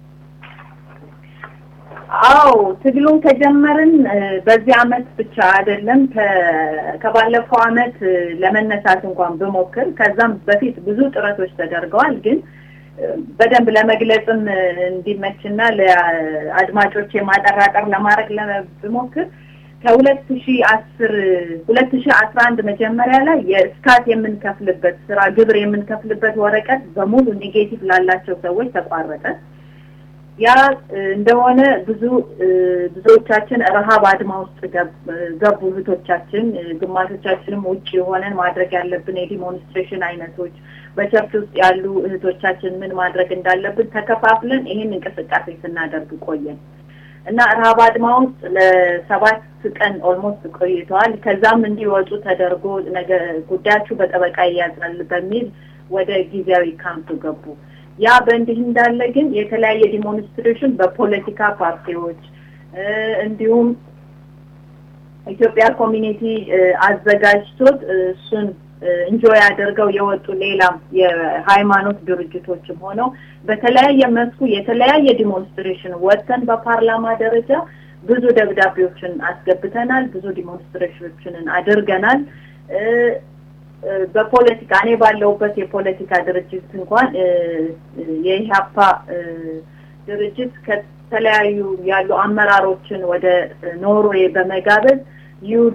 Speaker 6: አው ትግሉን ከጀመርን በዚህ አመት ብቻ አይደለም፣ ከባለፈው አመት ለመነሳት እንኳን በመሞከር ከዛም በፊት ብዙ ጥረቶች ተደርገዋል። ግን በደንብ ለመግለጽም እንዲመችና ለአድማጮች የማጠራጠር ለማድረግ ለመሞከር ከ2010 2011 መጀመሪያ ላይ የስካት የምንከፍልበት ስራ ግብር የምንከፍልበት ወረቀት በሙሉ ኔጌቲቭ ላላቸው ሰዎች ተቋረጠ። ያ እንደሆነ ብዙ ብዙዎቻችን ረሃብ አድማ ውስጥ ገቡ እህቶቻችን። ግማሾቻችንም ውጪ ሆነን ማድረግ ያለብን የዲሞንስትሬሽን አይነቶች በቸርች ውስጥ ያሉ እህቶቻችን ምን ማድረግ እንዳለብን ተከፋፍለን ይሄን እንቅስቃሴ ስናደርግ ቆየን እና ረሃብ አድማ ውስጥ ለሰባት ቀን ኦልሞስት ቆይተዋል። ከዛም እንዲወጡ ተደርጎ ነገ ጉዳያችሁ በጠበቃ ይያዛል በሚል ወደ ጊዜያዊ ካምፕ ገቡ። ያ በእንዲህ እንዳለ ግን የተለያየ ዲሞንስትሬሽን በፖለቲካ ፓርቲዎች እንዲሁም ኢትዮጵያ ኮሚኒቲ አዘጋጅቶት እሱን እንጆይ ያደርገው የወጡ ሌላም የሃይማኖት ድርጅቶችም ሆነው በተለያየ መስኩ የተለያየ ዲሞንስትሬሽን ወጥተን በፓርላማ ደረጃ ብዙ ደብዳቤዎችን አስገብተናል ብዙ ዲሞንስትሬሽኖችን አድርገናል በፖለቲካ እኔ ባለውበት የፖለቲካ ድርጅት እንኳን የኢህአፓ ድርጅት ከተለያዩ ያሉ አመራሮችን ወደ ኖርዌይ በመጋበዝ ዩዲ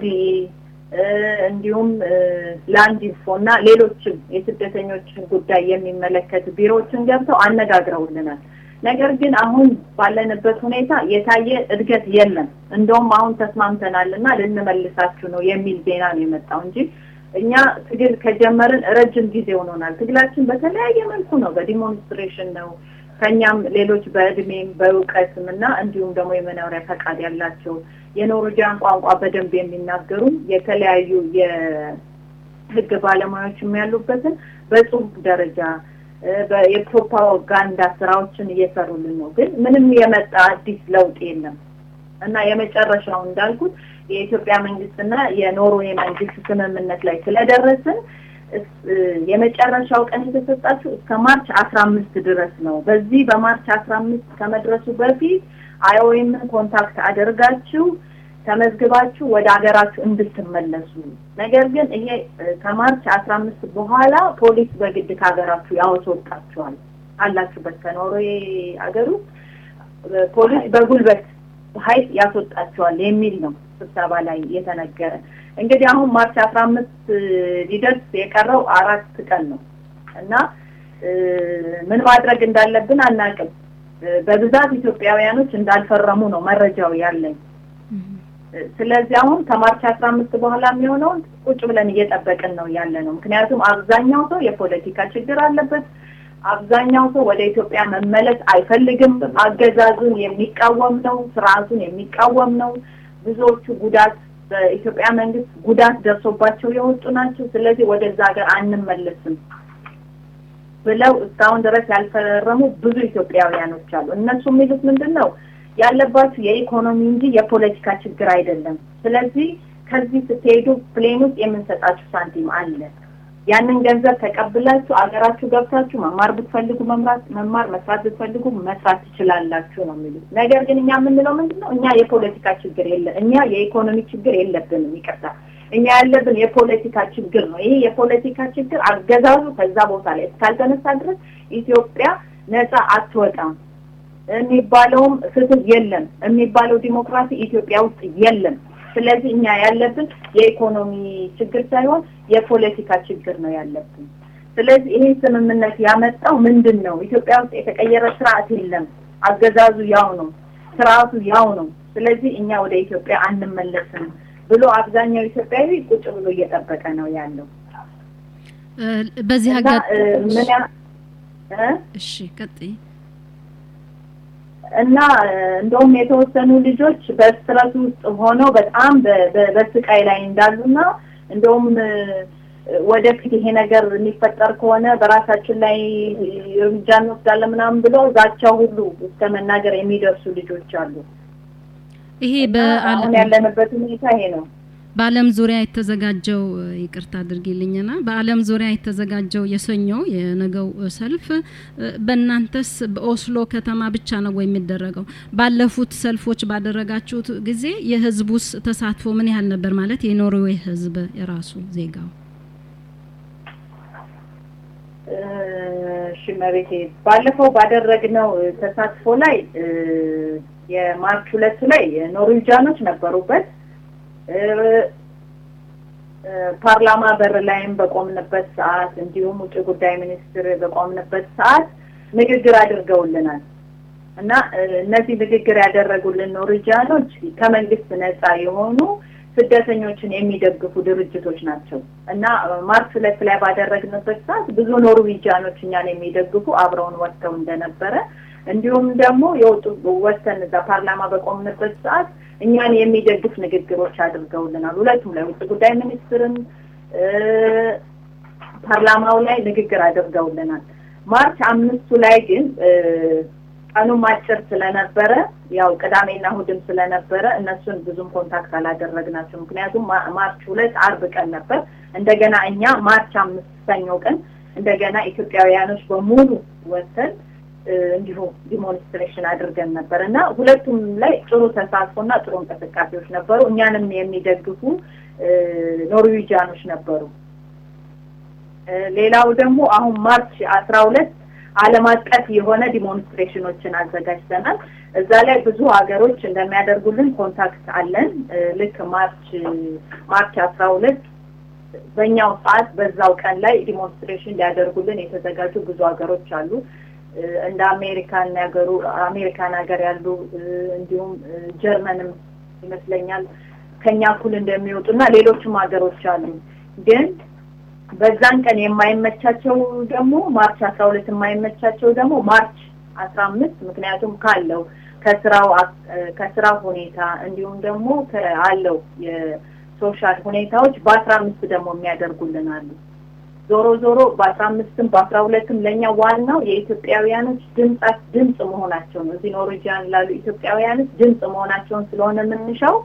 Speaker 6: እንዲሁም ላንዲፎና ሌሎችም የስደተኞች ጉዳይ የሚመለከት ቢሮዎችን ገብተው አነጋግረውልናል ነገር ግን አሁን ባለንበት ሁኔታ የታየ እድገት የለም እንደውም አሁን ተስማምተናልና ልንመልሳችሁ ነው የሚል ዜና ነው የመጣው እንጂ እኛ ትግል ከጀመርን ረጅም ጊዜ ሆኖናል ትግላችን በተለያየ መልኩ ነው በዲሞንስትሬሽን ነው ከኛም ሌሎች በእድሜም በእውቀትምና እንዲሁም ደግሞ የመኖሪያ ፈቃድ ያላቸው የኖርዌጂያን ቋንቋ በደንብ የሚናገሩ የተለያዩ የህግ ባለሙያዎችም ያሉበትን በጽሁፍ ደረጃ የፕሮፓጋንዳ ስራዎችን እየሰሩልን ነው ግን ምንም የመጣ አዲስ ለውጥ የለም እና የመጨረሻው እንዳልኩት የኢትዮጵያ መንግስትና የኖርዌይ መንግስት ስምምነት ላይ ስለደረስን የመጨረሻው ቀን የተሰጣችሁ እስከ ማርች አስራ አምስት ድረስ ነው በዚህ በማርች አስራ አምስት ከመድረሱ በፊት አይኦኤም ኮንታክት አድርጋችሁ ተመዝግባችሁ ወደ ሀገራችሁ እንድትመለሱ ነገር ግን ይሄ ከማርች አስራ አምስት በኋላ ፖሊስ በግድ ከሀገራችሁ ያወጣችኋል አላችሁበት ከኖርዌይ ሀገሩ ፖሊስ በጉልበት ኃይል ያስወጣችኋል የሚል ነው ስብሰባ ላይ የተነገረ እንግዲህ አሁን ማርች አስራ አምስት ሊደርስ የቀረው አራት ቀን ነው እና ምን ማድረግ እንዳለብን አናውቅም በብዛት ኢትዮጵያውያኖች እንዳልፈረሙ ነው መረጃው ያለኝ ስለዚህ አሁን ከማርች አስራ አምስት በኋላ የሚሆነው ቁጭ ብለን እየጠበቅን ነው ያለነው ምክንያቱም አብዛኛው ሰው የፖለቲካ ችግር አለበት አብዛኛው ሰው ወደ ኢትዮጵያ መመለስ አይፈልግም አገዛዙን የሚቃወም ነው ስርዓቱን የሚቃወም ነው ብዙዎቹ ጉዳት በኢትዮጵያ መንግስት ጉዳት ደርሶባቸው የወጡ ናቸው ስለዚህ ወደዛ ሀገር አንመለስም ብለው እስካሁን ድረስ ያልፈረሙ ብዙ ኢትዮጵያውያኖች አሉ እነሱ የሚሉት ምንድነው ያለባችሁ የኢኮኖሚ እንጂ የፖለቲካ ችግር አይደለም ስለዚህ ከዚህ ስትሄዱ ፕሌን ውስጥ የምንሰጣችሁ ሳንቲም አለ ያንን ገንዘብ ተቀብላችሁ አገራችሁ ገብታችሁ መማር ብትፈልጉ መማር መማር መስራት ብትፈልጉ መስራት ትችላላችሁ ነው የሚሉት ነገር ግን እኛ የምንለው ምንድነው እኛ የፖለቲካ ችግር የለ እኛ የኢኮኖሚ ችግር የለብንም ይቀርታ እኛ ያለብን የፖለቲካ ችግር ነው ይሄ የፖለቲካ ችግር አገዛዙ ከዛ ቦታ ላይ እስካልተነሳ ድረስ ኢትዮጵያ ነፃ አትወጣም የሚባለውም ፍትህ የለም የሚባለው ዲሞክራሲ ኢትዮጵያ ውስጥ የለም ስለዚህ እኛ ያለብን የኢኮኖሚ ችግር ሳይሆን የፖለቲካ ችግር ነው ያለብን ስለዚህ ይሄ ስምምነት ያመጣው ምንድነው ኢትዮጵያ ውስጥ የተቀየረ ስርዓት የለም አገዛዙ ያው ነው ስርዓቱ ያው ነው ስለዚህ እኛ ወደ ኢትዮጵያ አንመለስም ብሎ አብዛኛው ኢትዮጵያዊ ቁጭ ብሎ እየተጠበቀ ነው ያለው
Speaker 1: በዚህ አጋጣሚ
Speaker 6: ምን ያ
Speaker 1: እሺ ቀጥይ
Speaker 6: እና እንደውም የተወሰኑ ልጆች በስትረስ ውስጥ ሆነው በጣም በስቃይ ላይ እንዳሉና እንደውም ወደፊት ይሄ ነገር የሚፈጠር ከሆነ በራሳችን ላይ እርምጃ እንወስዳለን ምናምን ብለው ዛቻው ሁሉ እስከመናገር የሚደርሱ ልጆች አሉ
Speaker 1: ይሄ በአለም
Speaker 6: ያለንበት ሁኔታ ይሄ ነው
Speaker 1: በአለም ዙሪያ የተዘጋጀው ይቅርታ አድርጊልኝና በአለም ዙሪያ የተዘጋጀው የሰኞ የነገው ሰልፍ በእናንተስ በኦስሎ ከተማ ብቻ ነው የሚደረገው ባለፉት ሰልፎች ባደረጋችሁት ጊዜ የህዝቡስ ተሳትፎ ምን ያህል ነበር ማለት የኖርዌይ ህዝብ የራሱ ዜጋው
Speaker 6: ሽመቤቴ ባለፈው ባደረግነው ተሳትፎ ላይ የማርች ሁለት ላይ ኖርዌጂያኖች ነበሩበት ፓርላማ በር ላይም በቆምንበት ሰዓት እንዲሁም ውጭ ጉዳይ ሚኒስትር በቆምንበት ሰዓት ንግግር አድርገውልናል እና እነዚህ ንግግር ያደረጉልን ኖርዌጂያኖች ከመንግስት ነፃ የሆኑ ስደተኞችን የሚደግፉ ድርጅቶች ናቸው እና ማርች ሁለት ላይ ባደረግንበት ሰዓት ብዙ ኖርዌጂያኖች እኛን የሚደግፉ አብረውን ወጥተው እንደነበረ እንዲሁም ደግሞ የወጡ ወሰን ፓርላማ በቆምንበት ሰዓት እኛን የሚደግፍ ንግግሮች አድርገውልናል ሁለቱም ላይ ውጭ ጉዳይ ሚኒስትርን ፓርላማው ላይ ንግግር አድርገውልናል ማርች አምስቱ ላይ ግን ቀኑ ማጭር ስለነበረ ያው ቅዳሜና እሁድም ስለነበረ እነሱን ብዙም ኮንታክት አላደረግናቸው ምክንያቱም ማርች ሁለት አርብ ቀን ነበር እንደገና እኛ ማርች አምስት ሰኞ ቀን እንደገና ኢትዮጵያውያኖች በሙሉ ወጥተን እንዲሁ ዲሞንስትሬሽን አድርገን ነበርና ሁለቱም ላይ ጥሩ ተሳትፎና ጥሩ እንቅስቃሴዎች ነበሩ እኛንም የሚደግፉ ኖርዌጂያኖች ነበሩ ሌላው ደግሞ አሁን ማርች አስራ ሁለት ዓለም አቀፍ የሆነ ዲሞንስትሬሽኖችን አዘጋጅተናል እዛ ላይ ብዙ ሀገሮች እንደሚያደርጉልን ኮንታክት አለን ልክ ማርች ማርች አስራ ሁለት በእኛው ሰዓት በዛው ቀን ላይ ዲሞንስትሬሽን ሊያደርጉልን የተዘጋጁ ብዙ ሀገሮች አሉ እንደ አሜሪካን ያገሩ አሜሪካን ሀገር ያሉ እንዲሁም ጀርመንም ይመስለኛል ከኛ ኩል እንደሚወጡና ሌሎችም ሀገሮች አሉ ግን በዛን ቀን የማይመቻቸው ደግሞ ማርች አስራ ሁለት የማይመቻቸው ደግሞ ማርች አስራ አምስት ምክንያቱም ካለው ከስራው ከስራው ሁኔታ እንዲሁም ደግሞ ካለው የሶሻል ሁኔታዎች በአስራ አምስት ደግሞ የሚያደርጉልን አሉ ዞሮ ዞሮ በአስራ አምስትም በአስራ ሁለትም ለኛ ዋናው የኢትዮጵያውያኖች ድምጽ ድምጽ መሆናቸው ነው እዚህ ኖርዌጂያን ላሉ ኢትዮጵያውያኖች ድምጽ መሆናቸው ስለሆነ ምንሻው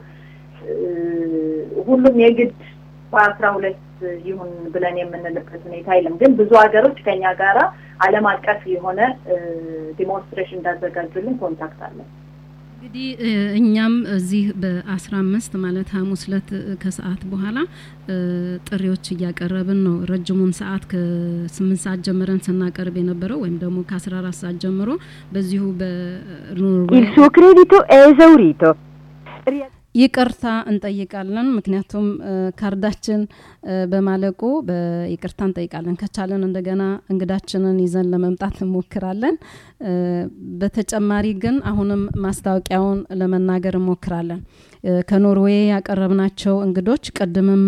Speaker 6: ሁሉም የግድ በአስራ ሁለት ይሁን ብለን የምንልበት ሁኔታ አይደለም ግን ብዙ ሀገሮች ከኛ ጋራ ዓለም አቀፍ የሆነ ዲሞንስትሬሽን እንዳዘጋጁልን ኮንታክት አለን
Speaker 1: እንግዲህ እኛም እዚህ በ15 ማለት ሐሙስ ዕለት ከሰዓት በኋላ ጥሪዎች እያቀረብን ነው ረጅሙን ሰዓት ከ8 ሰዓት ጀምረን ስናቀርብ የነበረው ወይም ደግሞ ከ14 ሰዓት ጀምሮ በዚሁ በኖርዌይ
Speaker 7: Il suo credito è esaurito
Speaker 1: ይቅርታ እንጠይቃለን ምክንያቱም ካርዳችን በማለቁ በይቅርታ እንጠይቃለን ከቻለን እንደገና እንግዳችንን ይዘን ለመምጣት እንሞክራለን በተጨማሪ ግን አሁንም ማስታወቂያውን ለመናገር እንሞክራለን ከኖርዌይ ያቀረብናቸው እንግዶች ቀድምም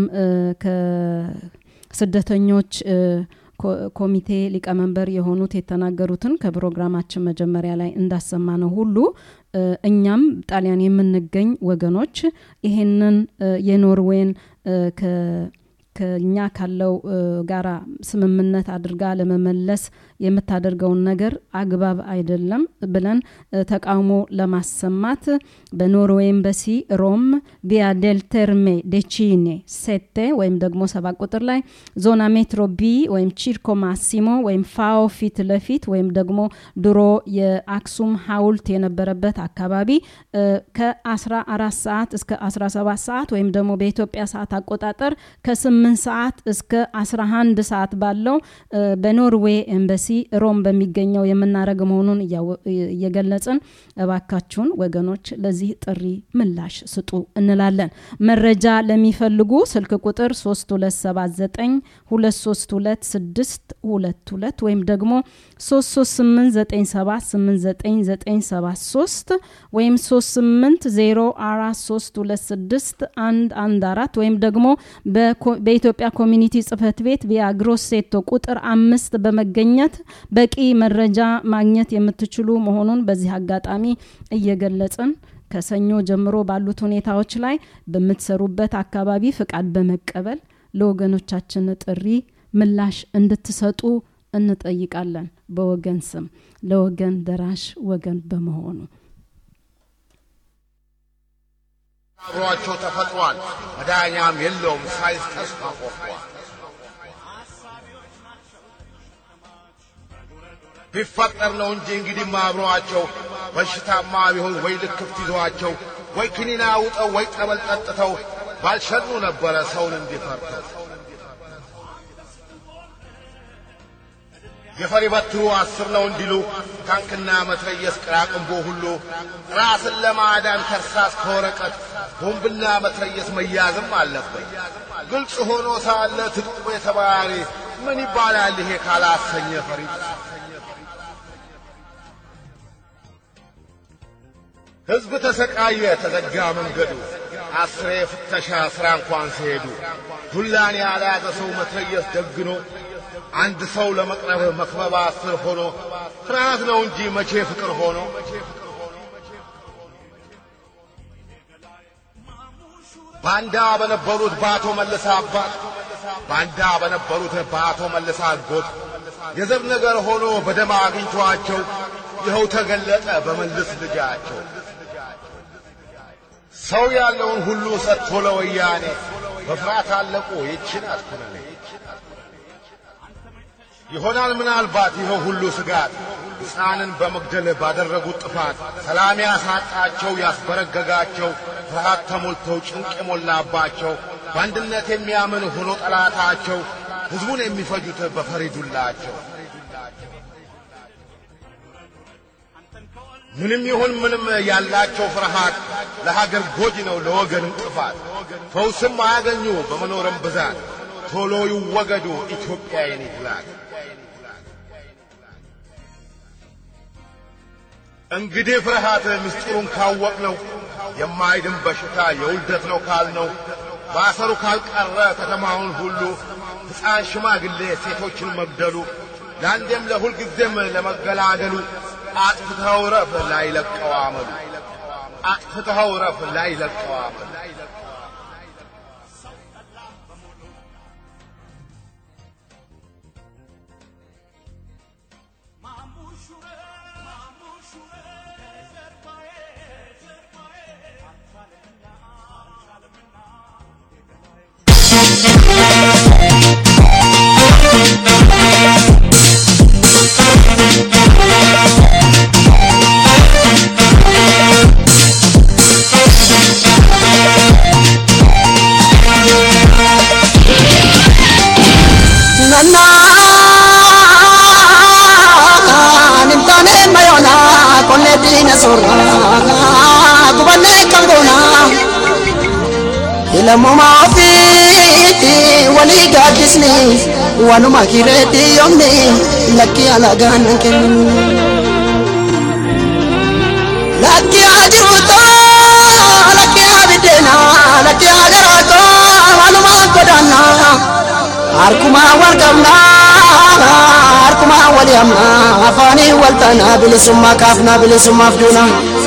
Speaker 1: ከስደተኞች ኮሚቴ ሊቀመንበር የሆኑት የተናገሩትን ከፕሮግራማችን መጀመሪያ ላይ እንዳሰማነው ሁሉ እኛም ጣሊያን የምንገኝ ወገኖች ይሄንን የኖርዌይን ከ ከኛ ካለው ጋራ ስምምነት አድርጋ ለመመለስ የምታደርገው ነገር አግባብ አይደለም ብለን ተቃውሞ ለማሰማት በኖርዌይ ኤምባሲ ሮም ቪያ ዴል ተርሜ ዴቺኔ ሰቴ ወይም ደግሞ ሰባት ቁጥር ላይ ዞና ሜትሮ ቢ ወይም ቺርኮ ማሲሞ ወይም ፋኦ ፊት ለፊት ወይም ደግሞ ድሮ የአክሱም ሐውልት የነበረበት አካባቢ ከ14 ሰዓት እስከ አስራ ሰባት ሰዓት ወይም ደግሞ በኢትዮጵያ ሰዓት አቆጣጠር ከ8 ሰዓት እስከ አስራ አንድ ሰዓት ባለው በኖርዌይ ኤምባሲ ሮም በሚገኘው የምናረግ መሆኑን እየገለጽን እባካችሁን ወገኖች ለዚህ ጥሪ ምላሽ ስጡ እንላለን መረጃ ለሚፈልጉ ስልክ ቁጥር ሶስት ሁለት ሰባት ዘጠኝ ሁለት ሶስት ሁለት ስድስት ሁለት ሁለት ወይም ደግሞ ሶስት ሶስት ስምንት ዘጠኝ ሰባት ስምንት ዘጠኝ ዘጠኝ ሰባት ሶስት ወይም ሶስት ስምንት ዜሮ አራት ሶስት ሁለት ስድስት አንድ አንድ አራት ወይም ደግሞ በኢትዮጵያ ኮሚኒቲ ጽፈት ቤት ቪያ ግሮሴቶ ቁጥር አምስት በመገኘት በቂ መረጃ ማግኘት የምትችሉ መሆኑን በዚህ አጋጣሚ እየገለጽን ከሰኞ ጀምሮ ባሉት ሁኔታዎች ላይ በመትሰሩበት አካባቢ ፍቃድ በመቀበል ለወገኖቻችን ጥሪ ምላሽ እንድትሰጡ እንጠይቃለን በወገን ስም ለወገን ደራሽ ወገን በመሆኑ
Speaker 5: አብሯቸው ተፈጥሯል መዳኛም የለውም ሳይስ ተስፋ ቆርጧል ቢፈጠር ነው እንጂ እንግዲህ ማብሯቸው በሽታማ ቢሆን ወይ ልክፍት ይዟቸው ወይ ክኒና ውጠው ወይ ጠበል ጠጥተው ባልሸኑ ነበረ ሰውን እንዲፈርተው የፈሪ በትሩ አስር ነው እንዲሉ ታንክና መትረየስ ቅራቅንቦ ሁሉ ራስን ለማዳን ከርሳስ ከወረቀት ቦምብና መትረየስ መያዝም አለበት ግልጽ ሆኖ ሳለ ትጥቁ የተባሪ ምን ይባላል ይሄ ካላሰኘ ፈሪ ህዝብ ተሰቃየ ተዘጋ መንገዱ አስሬ ፍተሻ ስራ እንኳን ሲሄዱ ዱላን ያላዘ ሰው መትረየስ ደግኖ አንድ ሰው ለመቅረብ መክበባ አስር ሆኖ ፍርሃት ነው እንጂ መቼ ፍቅር ሆኖ ባንዳ በነበሩት ባቶ መለሳ አባት ባንዳ በነበሩት ባቶ መለሳ አጎት የዘር ነገር ሆኖ በደም አግኝቷቸው ይኸው ተገለጠ በመልስ ልጃቸው ሰው ያለውን ሁሉ ሰጥቶ ለወያኔ በፍርሃት አለቁ ይችን አትኩነኔ ይሆናል ምናልባት ይኸው ሁሉ ስጋት ሕፃንን በመግደል ባደረጉት ጥፋት ሰላም ያሳጣቸው ያስበረገጋቸው ፍርሃት ተሞልተው ጭንቅ የሞላባቸው በአንድነት የሚያምን ሆኖ ጠላታቸው ሕዝቡን የሚፈጁት በፈሪዱላቸው ምንም ይሁን ምንም ያላቸው ፍርሃት ለሀገር ጎጂ ነው ለወገን ጥፋት ፈውስም አያገኙ በመኖርም ብዛት ቶሎ ይወገዱ ኢትዮጵያዬን ይላል እንግዲህ ፍርሃት ምስጢሩን ካወቅነው የማይድን በሽታ የውልደት ነው ካልነው ባሰሩ ካልቀረ ከተማውን ሁሉ ሕፃን ሽማግሌ ሴቶችን መግደሉ ለአንዴም ለሁል ጊዜም ለመገላገሉ አጥፍተው ረፍ ላይ ለቀው አመሉ አጥፍተው ረፍ ላይ ለቀው አመሉ
Speaker 8: Lamuma ofiti wali gadisni wanuma kireti yomni laki alagan ken laki ajiruto laki abidena laki agarato wanuma kodana arkuma wargamna arkuma waliyamna afani waltana bilisumma kafna bilisumma afduna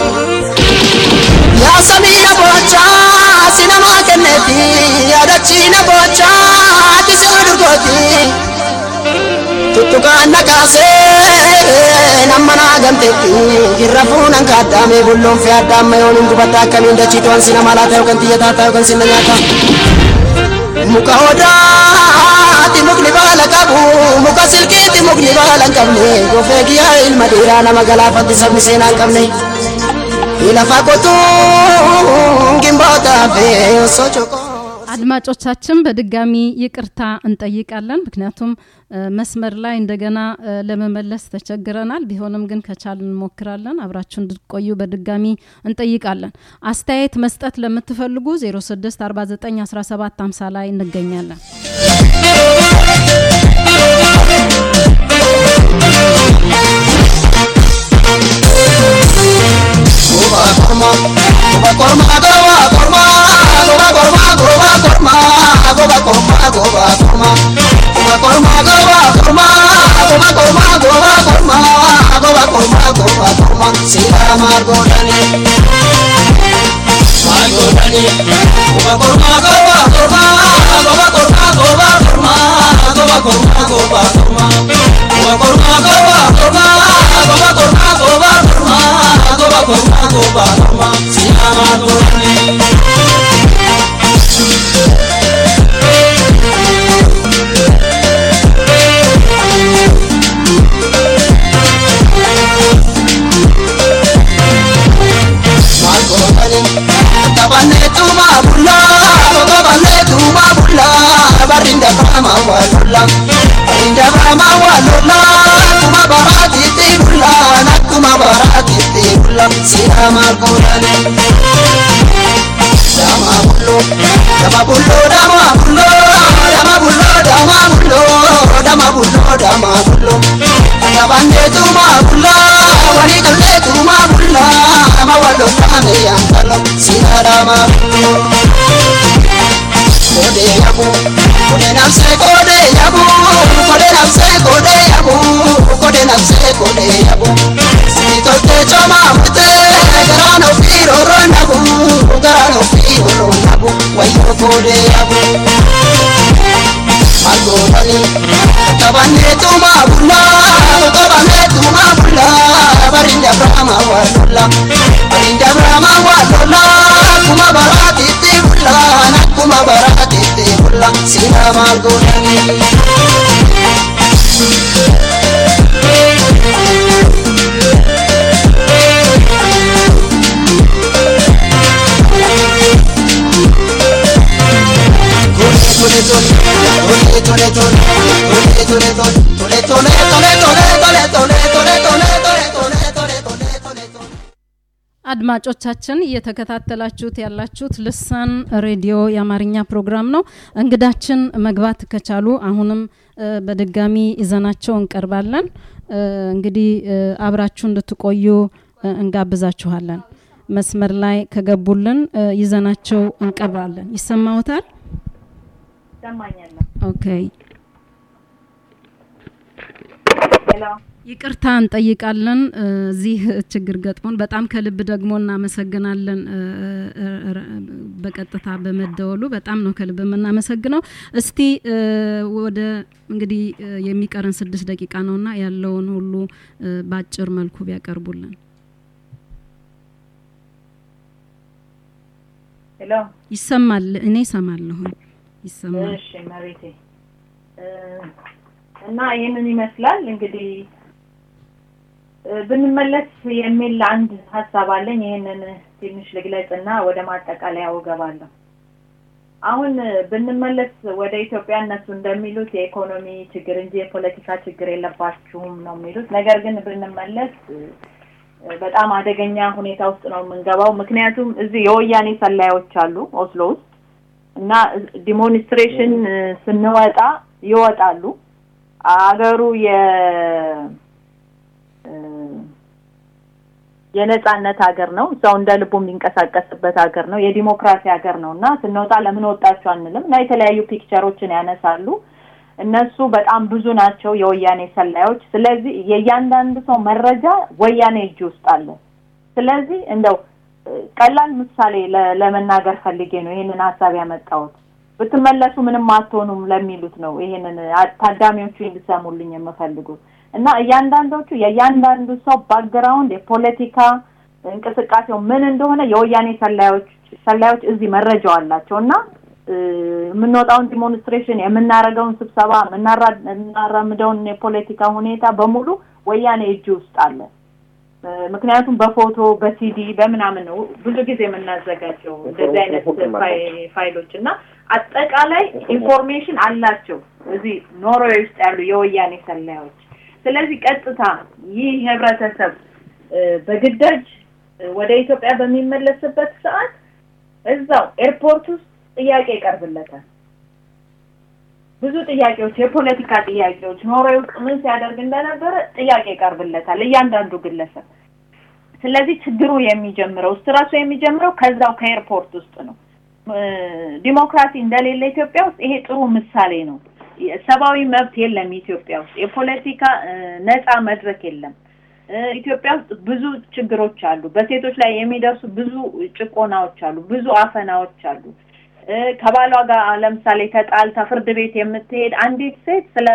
Speaker 8: ya samina bocha sinama kenneti adachina bocha tisurgoti tutuka nakase namana gamteti girafuna kadame bullon fi adame onin dubata kamin dachi ton sinama la tayo kan tiyata tayo kan sinanyata muka hoda ti mukni bala kabu muka silki ti mukni bala kabne gofegi il madira na magala fati sabni sena kabne ila fakotu gimbota fe sochoko
Speaker 1: አድማጮቻችን በድጋሚ ይቅርታ እንጠይቃለን ምክንያቱም መስመር ላይ እንደገና ለመመለስ ተቸግረናል ቢሆንም ግን ከቻልን እንሞክራለን አብራችሁ እንድትቆዩ በድጋሚ እንጠይቃለን አስተያየት መስጠት ለምትፈልጉ zero six four nine one seven five zero ላይ እንገኛለን
Speaker 8: korma korma goba korma goba korma goba korma goba korma goba korma goba korma goba korma goba korma goba korma goba korma goba korma sira margodani margodani goba korma goba korma goba korma goba korma goba korma goba korma goba korma goba korma goba korma goba korma goba korma goba korma sira margodani Tabane tuma bulla, tabane tuma bulla, barinda brahma walulla, barinda brahma walulla, tuma barati ti bulla, nakuma barati ti bulla, sirama bulane. Dama bullo, dama bullo, dama bullo, dama bullo, dama bullo, dama bullo, dama bullo. Tabane tuma bulla, wali kalle tuma bulla, ma wallo tame yankalo, sirama bullo. Kode yabu, kode namse kode yabu, kode namse kode yabu, kode namse kode yabu. Sito te choma mute, garano firo ronabu, garano firo ronabu, wayo kode yabu. Algo bani, tabane tuma bulla, bulla Arinda brama walola Kuma barati te bulla Nakuma barati te bulla Sina margonani Tole tole tole tole tole tole tole tole
Speaker 1: አድማጮቻችን እየተከታተላችሁት ያላችሁት ልሳን ሬዲዮ የአማርኛ ፕሮግራም ነው እንግዳችን መግባት ከቻሉ አሁንም በድጋሚ ይዘናቸው እንቀርባለን እንግዲህ አብራችሁ እንድትቆዩ እንጋብዛችኋለን መስመር ላይ ከገቡልን ይዘናቸው እንቀርባለን ይሰማውታል
Speaker 6: ይሰማኛል
Speaker 1: ኦኬ
Speaker 6: ሄሎ
Speaker 1: ይቅርታ እንጠይቃለን እዚህ ችግር ገጥሞን በጣም ከልብ ደግሞ እናመሰግናለን በቀጥታ በመደወሉ በጣም ነው ከልብ እናመሰግነው እስቲ ወደ እንግዲህ የሚቀረን ስድስት ደቂቃ ነውና ያለውን ሁሉ ባጭር መልኩ ቢያቀርቡልን
Speaker 6: ሄሎ
Speaker 1: ይሰማል እኔ ሰማለሁ ይሰማል
Speaker 6: እሺ መሬቴ እና ይሄንን ይመስላል እንግዲህ ብንመለስ የሚል አንድ ሐሳብ አለኝ ይሄንን ትንሽ ልግለጽና ወደ ማጠቃለያው ገባለሁ አሁን ብንመለስ ወደ ኢትዮጵያ እነሱ እንደሚሉት የኢኮኖሚ ችግር እንጂ የፖለቲካ ችግር የለባችሁም ነው የሚሉት ነገር ግን ብንመለስ በጣም አደገኛ ሁኔታ ውስጥ ነው የምንገባው ምክንያቱም እዚህ የወያኔ ሰላዮች አሉ ኦስሎ ውስጥ እና ዲሞንስትሬሽን ስንወጣ ይወጣሉ አገሩ የ የነጻነት ሀገር ነው ሰው እንደ ልቡ የሚንቀሳቀስበት ሀገር ነው የዲሞክራሲ ሀገር ነውና ስንወጣ ለምን ወጣችሁ አንልም እና የተለያዩ ፒክቸሮችን ያነሳሉ እነሱ በጣም ብዙ ናቸው የወያኔ ሰላዮች ስለዚህ የእያንዳንዱ ሰው መረጃ ወያኔ እጅ ውስጥ አለ ስለዚህ እንደው ቀላል ምሳሌ ለመናገር ፈልጌ ነው ይሄንን ሐሳብ ያመጣሁት ብትመለሱ ምንም አትሆኑም ለሚሉት ነው ይሄንን ታዳሚዎቹ እንዲሰሙልኝ የምፈልጉት እና እያንዳንዶቹ የእያንዳንዱ ሰው ባክግራውንድ የፖለቲካ እንቅስቃሴው ምን እንደሆነ የወያኔ ሰላዮች ሰላዮች እዚህ መረጃው አላቸውና ምንወጣውን ዲሞንስትሬሽን የምናረጋውን ስብሰባ ምናራምደውን የፖለቲካ ሁኔታ በሙሉ ወያኔ እጅ ውስጥ አለ ምክንያቱም በፎቶ በሲዲ በመናምን ነው ብዙ ጊዜ የምናዘጋጀው እንደዚህ አይነት ፋይሎችና አጠቃላይ ኢንፎርሜሽን አላቸው እዚህ ኖርዌይ ውስጥ ያሉ የወያኔ ሰላዮች ስለዚህ ቀጥታ ይህ ህብረተሰብ በግዳጅ ወደ ኢትዮጵያ በሚመለስበት ሰዓት እዛው ኤርፖርት ውስጥ ጥያቄ ይቀርብለታል ብዙ ጥያቄዎች የፖለቲካ ጥያቄዎች ኖርዌይ ውስጥ ምን ሲያደርግ እንደነበረ ጥያቄ ይቀርብለታል እያንዳንዱ ግለሰብ ስለዚህ ችግሩ የሚጀምረው ስትራሱ የሚጀምረው ከዛው ከኤርፖርት ውስጥ ነው ዲሞክራሲ እንደሌለ ኢትዮጵያ ውስጥ ይሄ ጥሩ ምሳሌ ነው ሰባዊ መብት የለም ኢትዮጵያ ውስጥ የፖለቲካ ነፃ መድረክ የለም ኢትዮጵያ ውስጥ ብዙ ችግሮች አሉ በሴቶች ላይ የሚደርሱ ብዙ ጭቆናዎች አሉ ብዙ አፈናዎች አሉ ከባሏ ጋር ለምሳሌ ተጣልታ ፍርድ ቤት የምትሄድ አንዲት ሴት ስለ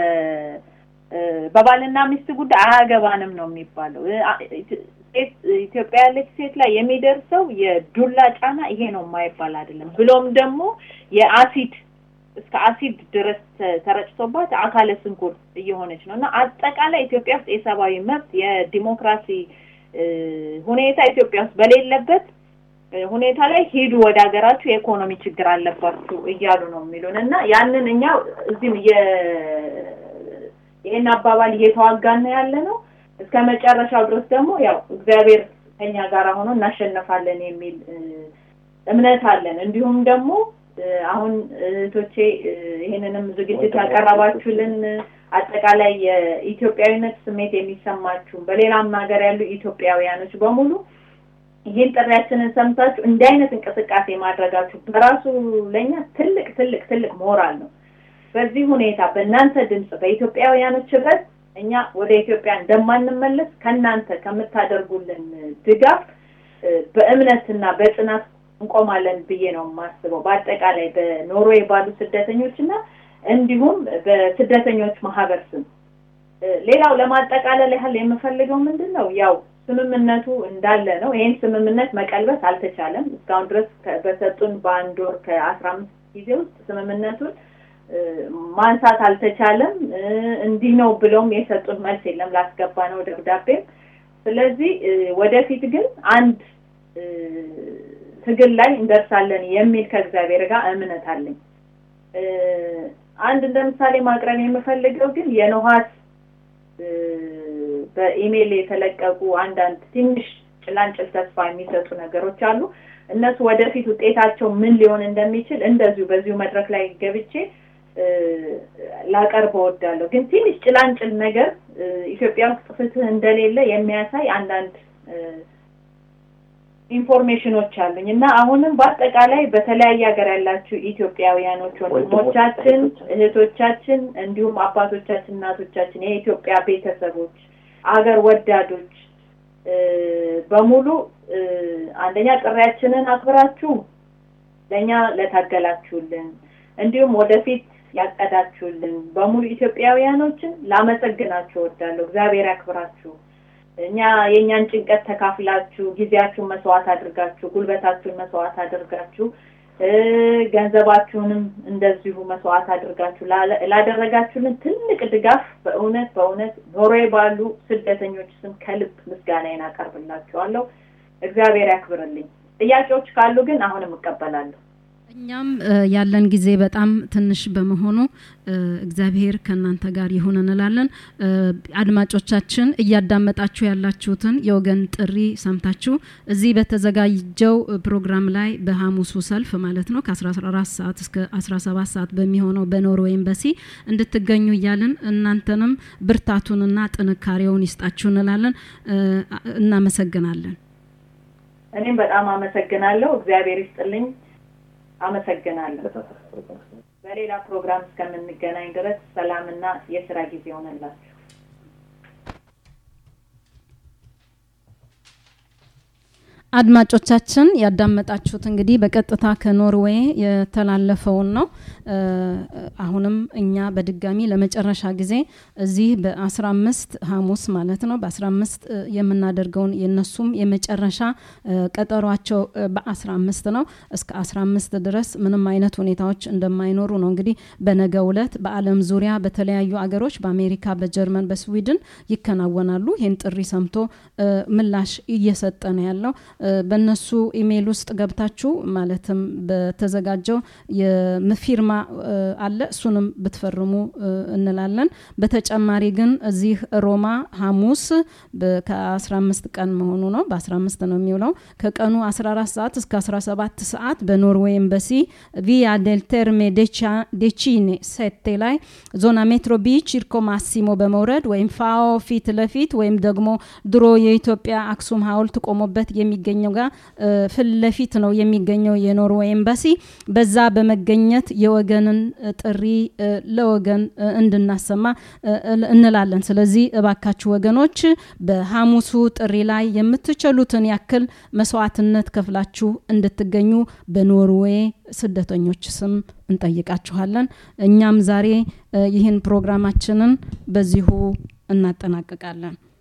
Speaker 6: በባልና ሚስት ጉዳይ አያገባንም ነው የሚባለው ኢትዮጵያ ያለች ሴት ላይ የሚደርሰው የዱላ ጫና ይሄ ነው የማይባል አይደለም ብሎም ደግሞ የአሲድ እስከ አሲድ ድረስ ተረጭቶባት አካለ ስንኩል እየሆነች ነውና አጠቃላይ ኢትዮጵያ ውስጥ የሰባዊ መብት የዲሞክራሲ ሁኔታ ኢትዮጵያ ውስጥ በሌለበት ሁኔታ ላይ ሄዱ ወደ ሀገራችሁ የኢኮኖሚ ችግር አለባችሁ እያሉ ነው የሚሉንና ያንን እኛ እዚህም የ ይሄን አባባል እየተዋጋን ያለ ነው እስከ መጨረሻው ድረስ ደግሞ ያው እግዚአብሔር ከኛ ጋር ሆኖ እናሸንፋለን የሚል እምነት አለን እንዲሁም ደግሞ አሁን እቶቼ ይሄንንም ዝግጅት ያቀርባችሁልን አጠቃላይ የኢትዮጵያዊነት ስሜት የሚሰማችሁ በሌላም ሀገር ያሉ ኢትዮጵያውያኖች በሙሉ ይሄን ጥሪያችንን ሰምታችሁ እንደ አይነት እንቅስቃሴ ማድረጋችሁ በራሱ ለኛ ትልቅ ትልቅ ትልቅ ሞራል ነው በዚህ ሁኔታ በእናንተ ድምጽ በኢትዮጵያውያኖች ህብረት እኛ ወደ ኢትዮጵያ እንደማንመለስ ከናንተ ከምታደርጉልን ድጋፍ በእምነትና በጽናት እንቆማለን ብዬ ነው ማስበው በአጠቃላይ በኖርዌይ ባሉ ስደተኞችና እንዲሁም በስደተኞች ማህበር ስም ሌላው ለማጠቃለል ያህል የምፈልገው ምንድነው ያው ስምምነቱ እንዳለ ነው ይሄን ስምምነት መቀልበስ አልተቻለም እስካሁን ድረስ በሰጡን ባንድ ወር ከ15 ጊዜ ውስጥ ስምምነቱን ማንሳት አልተቻለም እንዲህ ነው ብለውም የሰጡን መልስ የለም ላስገባ ነው ደብዳቤ ስለዚህ ወደፊት ግን አንድ ትግል ላይ እንደርሳለን የሚል ከእግዚአብሔር ጋር እምነት አለኝ አንድ እንደምሳሌ ማቅረብ የምፈልገው ግን የኖሃስ በኢሜል የተለቀቁ አንዳንድ ትንሽ ጭላንጭል ተስፋ የሚሰጡ ነገሮች አሉ እነሱ ወደፊት ውጤታቸው ምን ሊሆን እንደሚችል እንደዚሁ በዚሁ መድረክ ላይ ገብቼ ላቀርብ ወዳለሁ ግን ትንሽ ጭላንጭል ነገር ኢትዮጵያ ውስጥ ፍትህ እንደሌለ የሚያሳይ አንዳንድ ኢንፎርሜሽኖች አሉኝና አሁንም በአጠቃላይ በተለያየ ሀገር ያላችሁ ኢትዮጵያውያኖች ወንድሞቻችን እህቶቻችን እንዲሁም አባቶቻችን እናቶቻችን የኢትዮጵያ ቤተሰቦች አገር ወዳዶች በሙሉ አንደኛ ጥሪያችንን አክብራችሁ ለኛ ለታገላችሁልን እንዲሁም ወደፊት ያቀዳችሁልን በሙሉ ኢትዮጵያውያኖችን ላመሰግናችሁ ወዳለሁ እግዚአብሔር ያክብራችሁ እኛ የኛን ጭንቀት ተካፍላችሁ ጊዜያችሁን መስዋዕት አድርጋችሁ ጉልበታችሁን መስዋዕት አድርጋችሁ ገንዘባችሁንም እንደዚሁ መስዋዕት አድርጋችሁ ላደረጋችሁልን ትልቅ ድጋፍ በእውነት በእውነት ኖሬ ባሉ ስደተኞች ስም ከልብ ምስጋናዬን አቀርብላችኋለሁ እግዚአብሔር ያክብርልኝ ጥያቄዎች ካሉ ግን አሁንም እቀበላለሁ
Speaker 1: እኛም ያለን ጊዜ በጣም ትንሽ በመሆኑ እግዚአብሔር ከናንተ ጋር ይሁን እንላለን አድማጮቻችን እያዳመጣችሁ ያላችሁትን የወገን ጥሪ ሰምታችሁ እዚህ በተዘጋጀው ፕሮግራም ላይ በሐሙሱ ሰልፍ ማለት ነው ከ14 ሰዓት እስከ አስራ ሰባት ሰዓት በሚሆነው በኖርዌይ ኤምባሲ እንድትገኙ ይያልን እናንተንም ብርታቱንና ጥንካሬውን ይስጣችሁ እንላለን እናመሰግናለን
Speaker 6: እኔም በጣም አመሰግናለሁ እግዚአብሔር ይስጥልኝ አመሰግናለሁ በሌላ ፕሮግራም እስከምንገናኝ ድረስ ሰላምና የሥራ ጊዜ ሆነላችሁ
Speaker 1: አድማጮቻችን ያዳመጣችሁት እንግዲህ በቀጥታ ከኖርዌይ የተላለፈውን ነው አሁንም እኛ በድጋሚ ለመጨረሻ ጊዜ እዚህ በ15 ሐሙስ ማለት ነው በ15 የምናደርገውን የነሱም የመጨረሻ ቀጠሯቸው በ15 ነው እስከ አስራ አምስት ድረስ ምንም አይነት ሁኔታዎች እንደማይኖሩ ነው እንግዲህ በነገው ዕለት በአለም ዙሪያ በተለያዩ አገሮች በአሜሪካ በጀርመን በስዊድን ይከናወናሉ ይሄን ጥሪ ሰምቶ ምላሽ እየሰጠ ነው ያለው በእነሱ ኢሜል ውስጥ ገብታችሁ ማለትም በተዘጋጀው የፊርማ አለ እሱንም ብትፈርሙ እንላለን በተጨማሪ ግን እዚህ ሮማ ሐሙስ ከ15 ቀን መሆኑ ነው በ15 ነው የሚውለው ከቀኑ አስራ አራት ሰዓት እስከ አስራ ሰባት ሰዓት በኖርዌይ ኤምባሲ ቪያ ዴል ተርሜ ዴቺኔ ሰቴ ላይ ዞና ሜትሮ ቢ ቺርኮ ማሲሞ በመውረድ ወይም ፋኦ ፊት ለፊት ወይም ደግሞ ድሮ የኢትዮጵያ አክሱም ሐውልት ቆሞበት የሚገኘው ጋር ፍለፊት ነው የሚገኘው የኖርዌይ ኤምባሲ በዛ በመገኘት የወገንን ጥሪ ለወገን እንድናሰማ እንላለን ስለዚህ እባካችሁ ወገኖች በሐሙሱ ጥሪ ላይ የምትችሉትን ያክል መስዋዕትነት ከፍላችሁ እንድትገኙ በኖርዌይ ስደተኞች ስም እንጠይቃችኋለን እኛም ዛሬ ይህን ፕሮግራማችንን በዚሁ እናጠናቀቃለን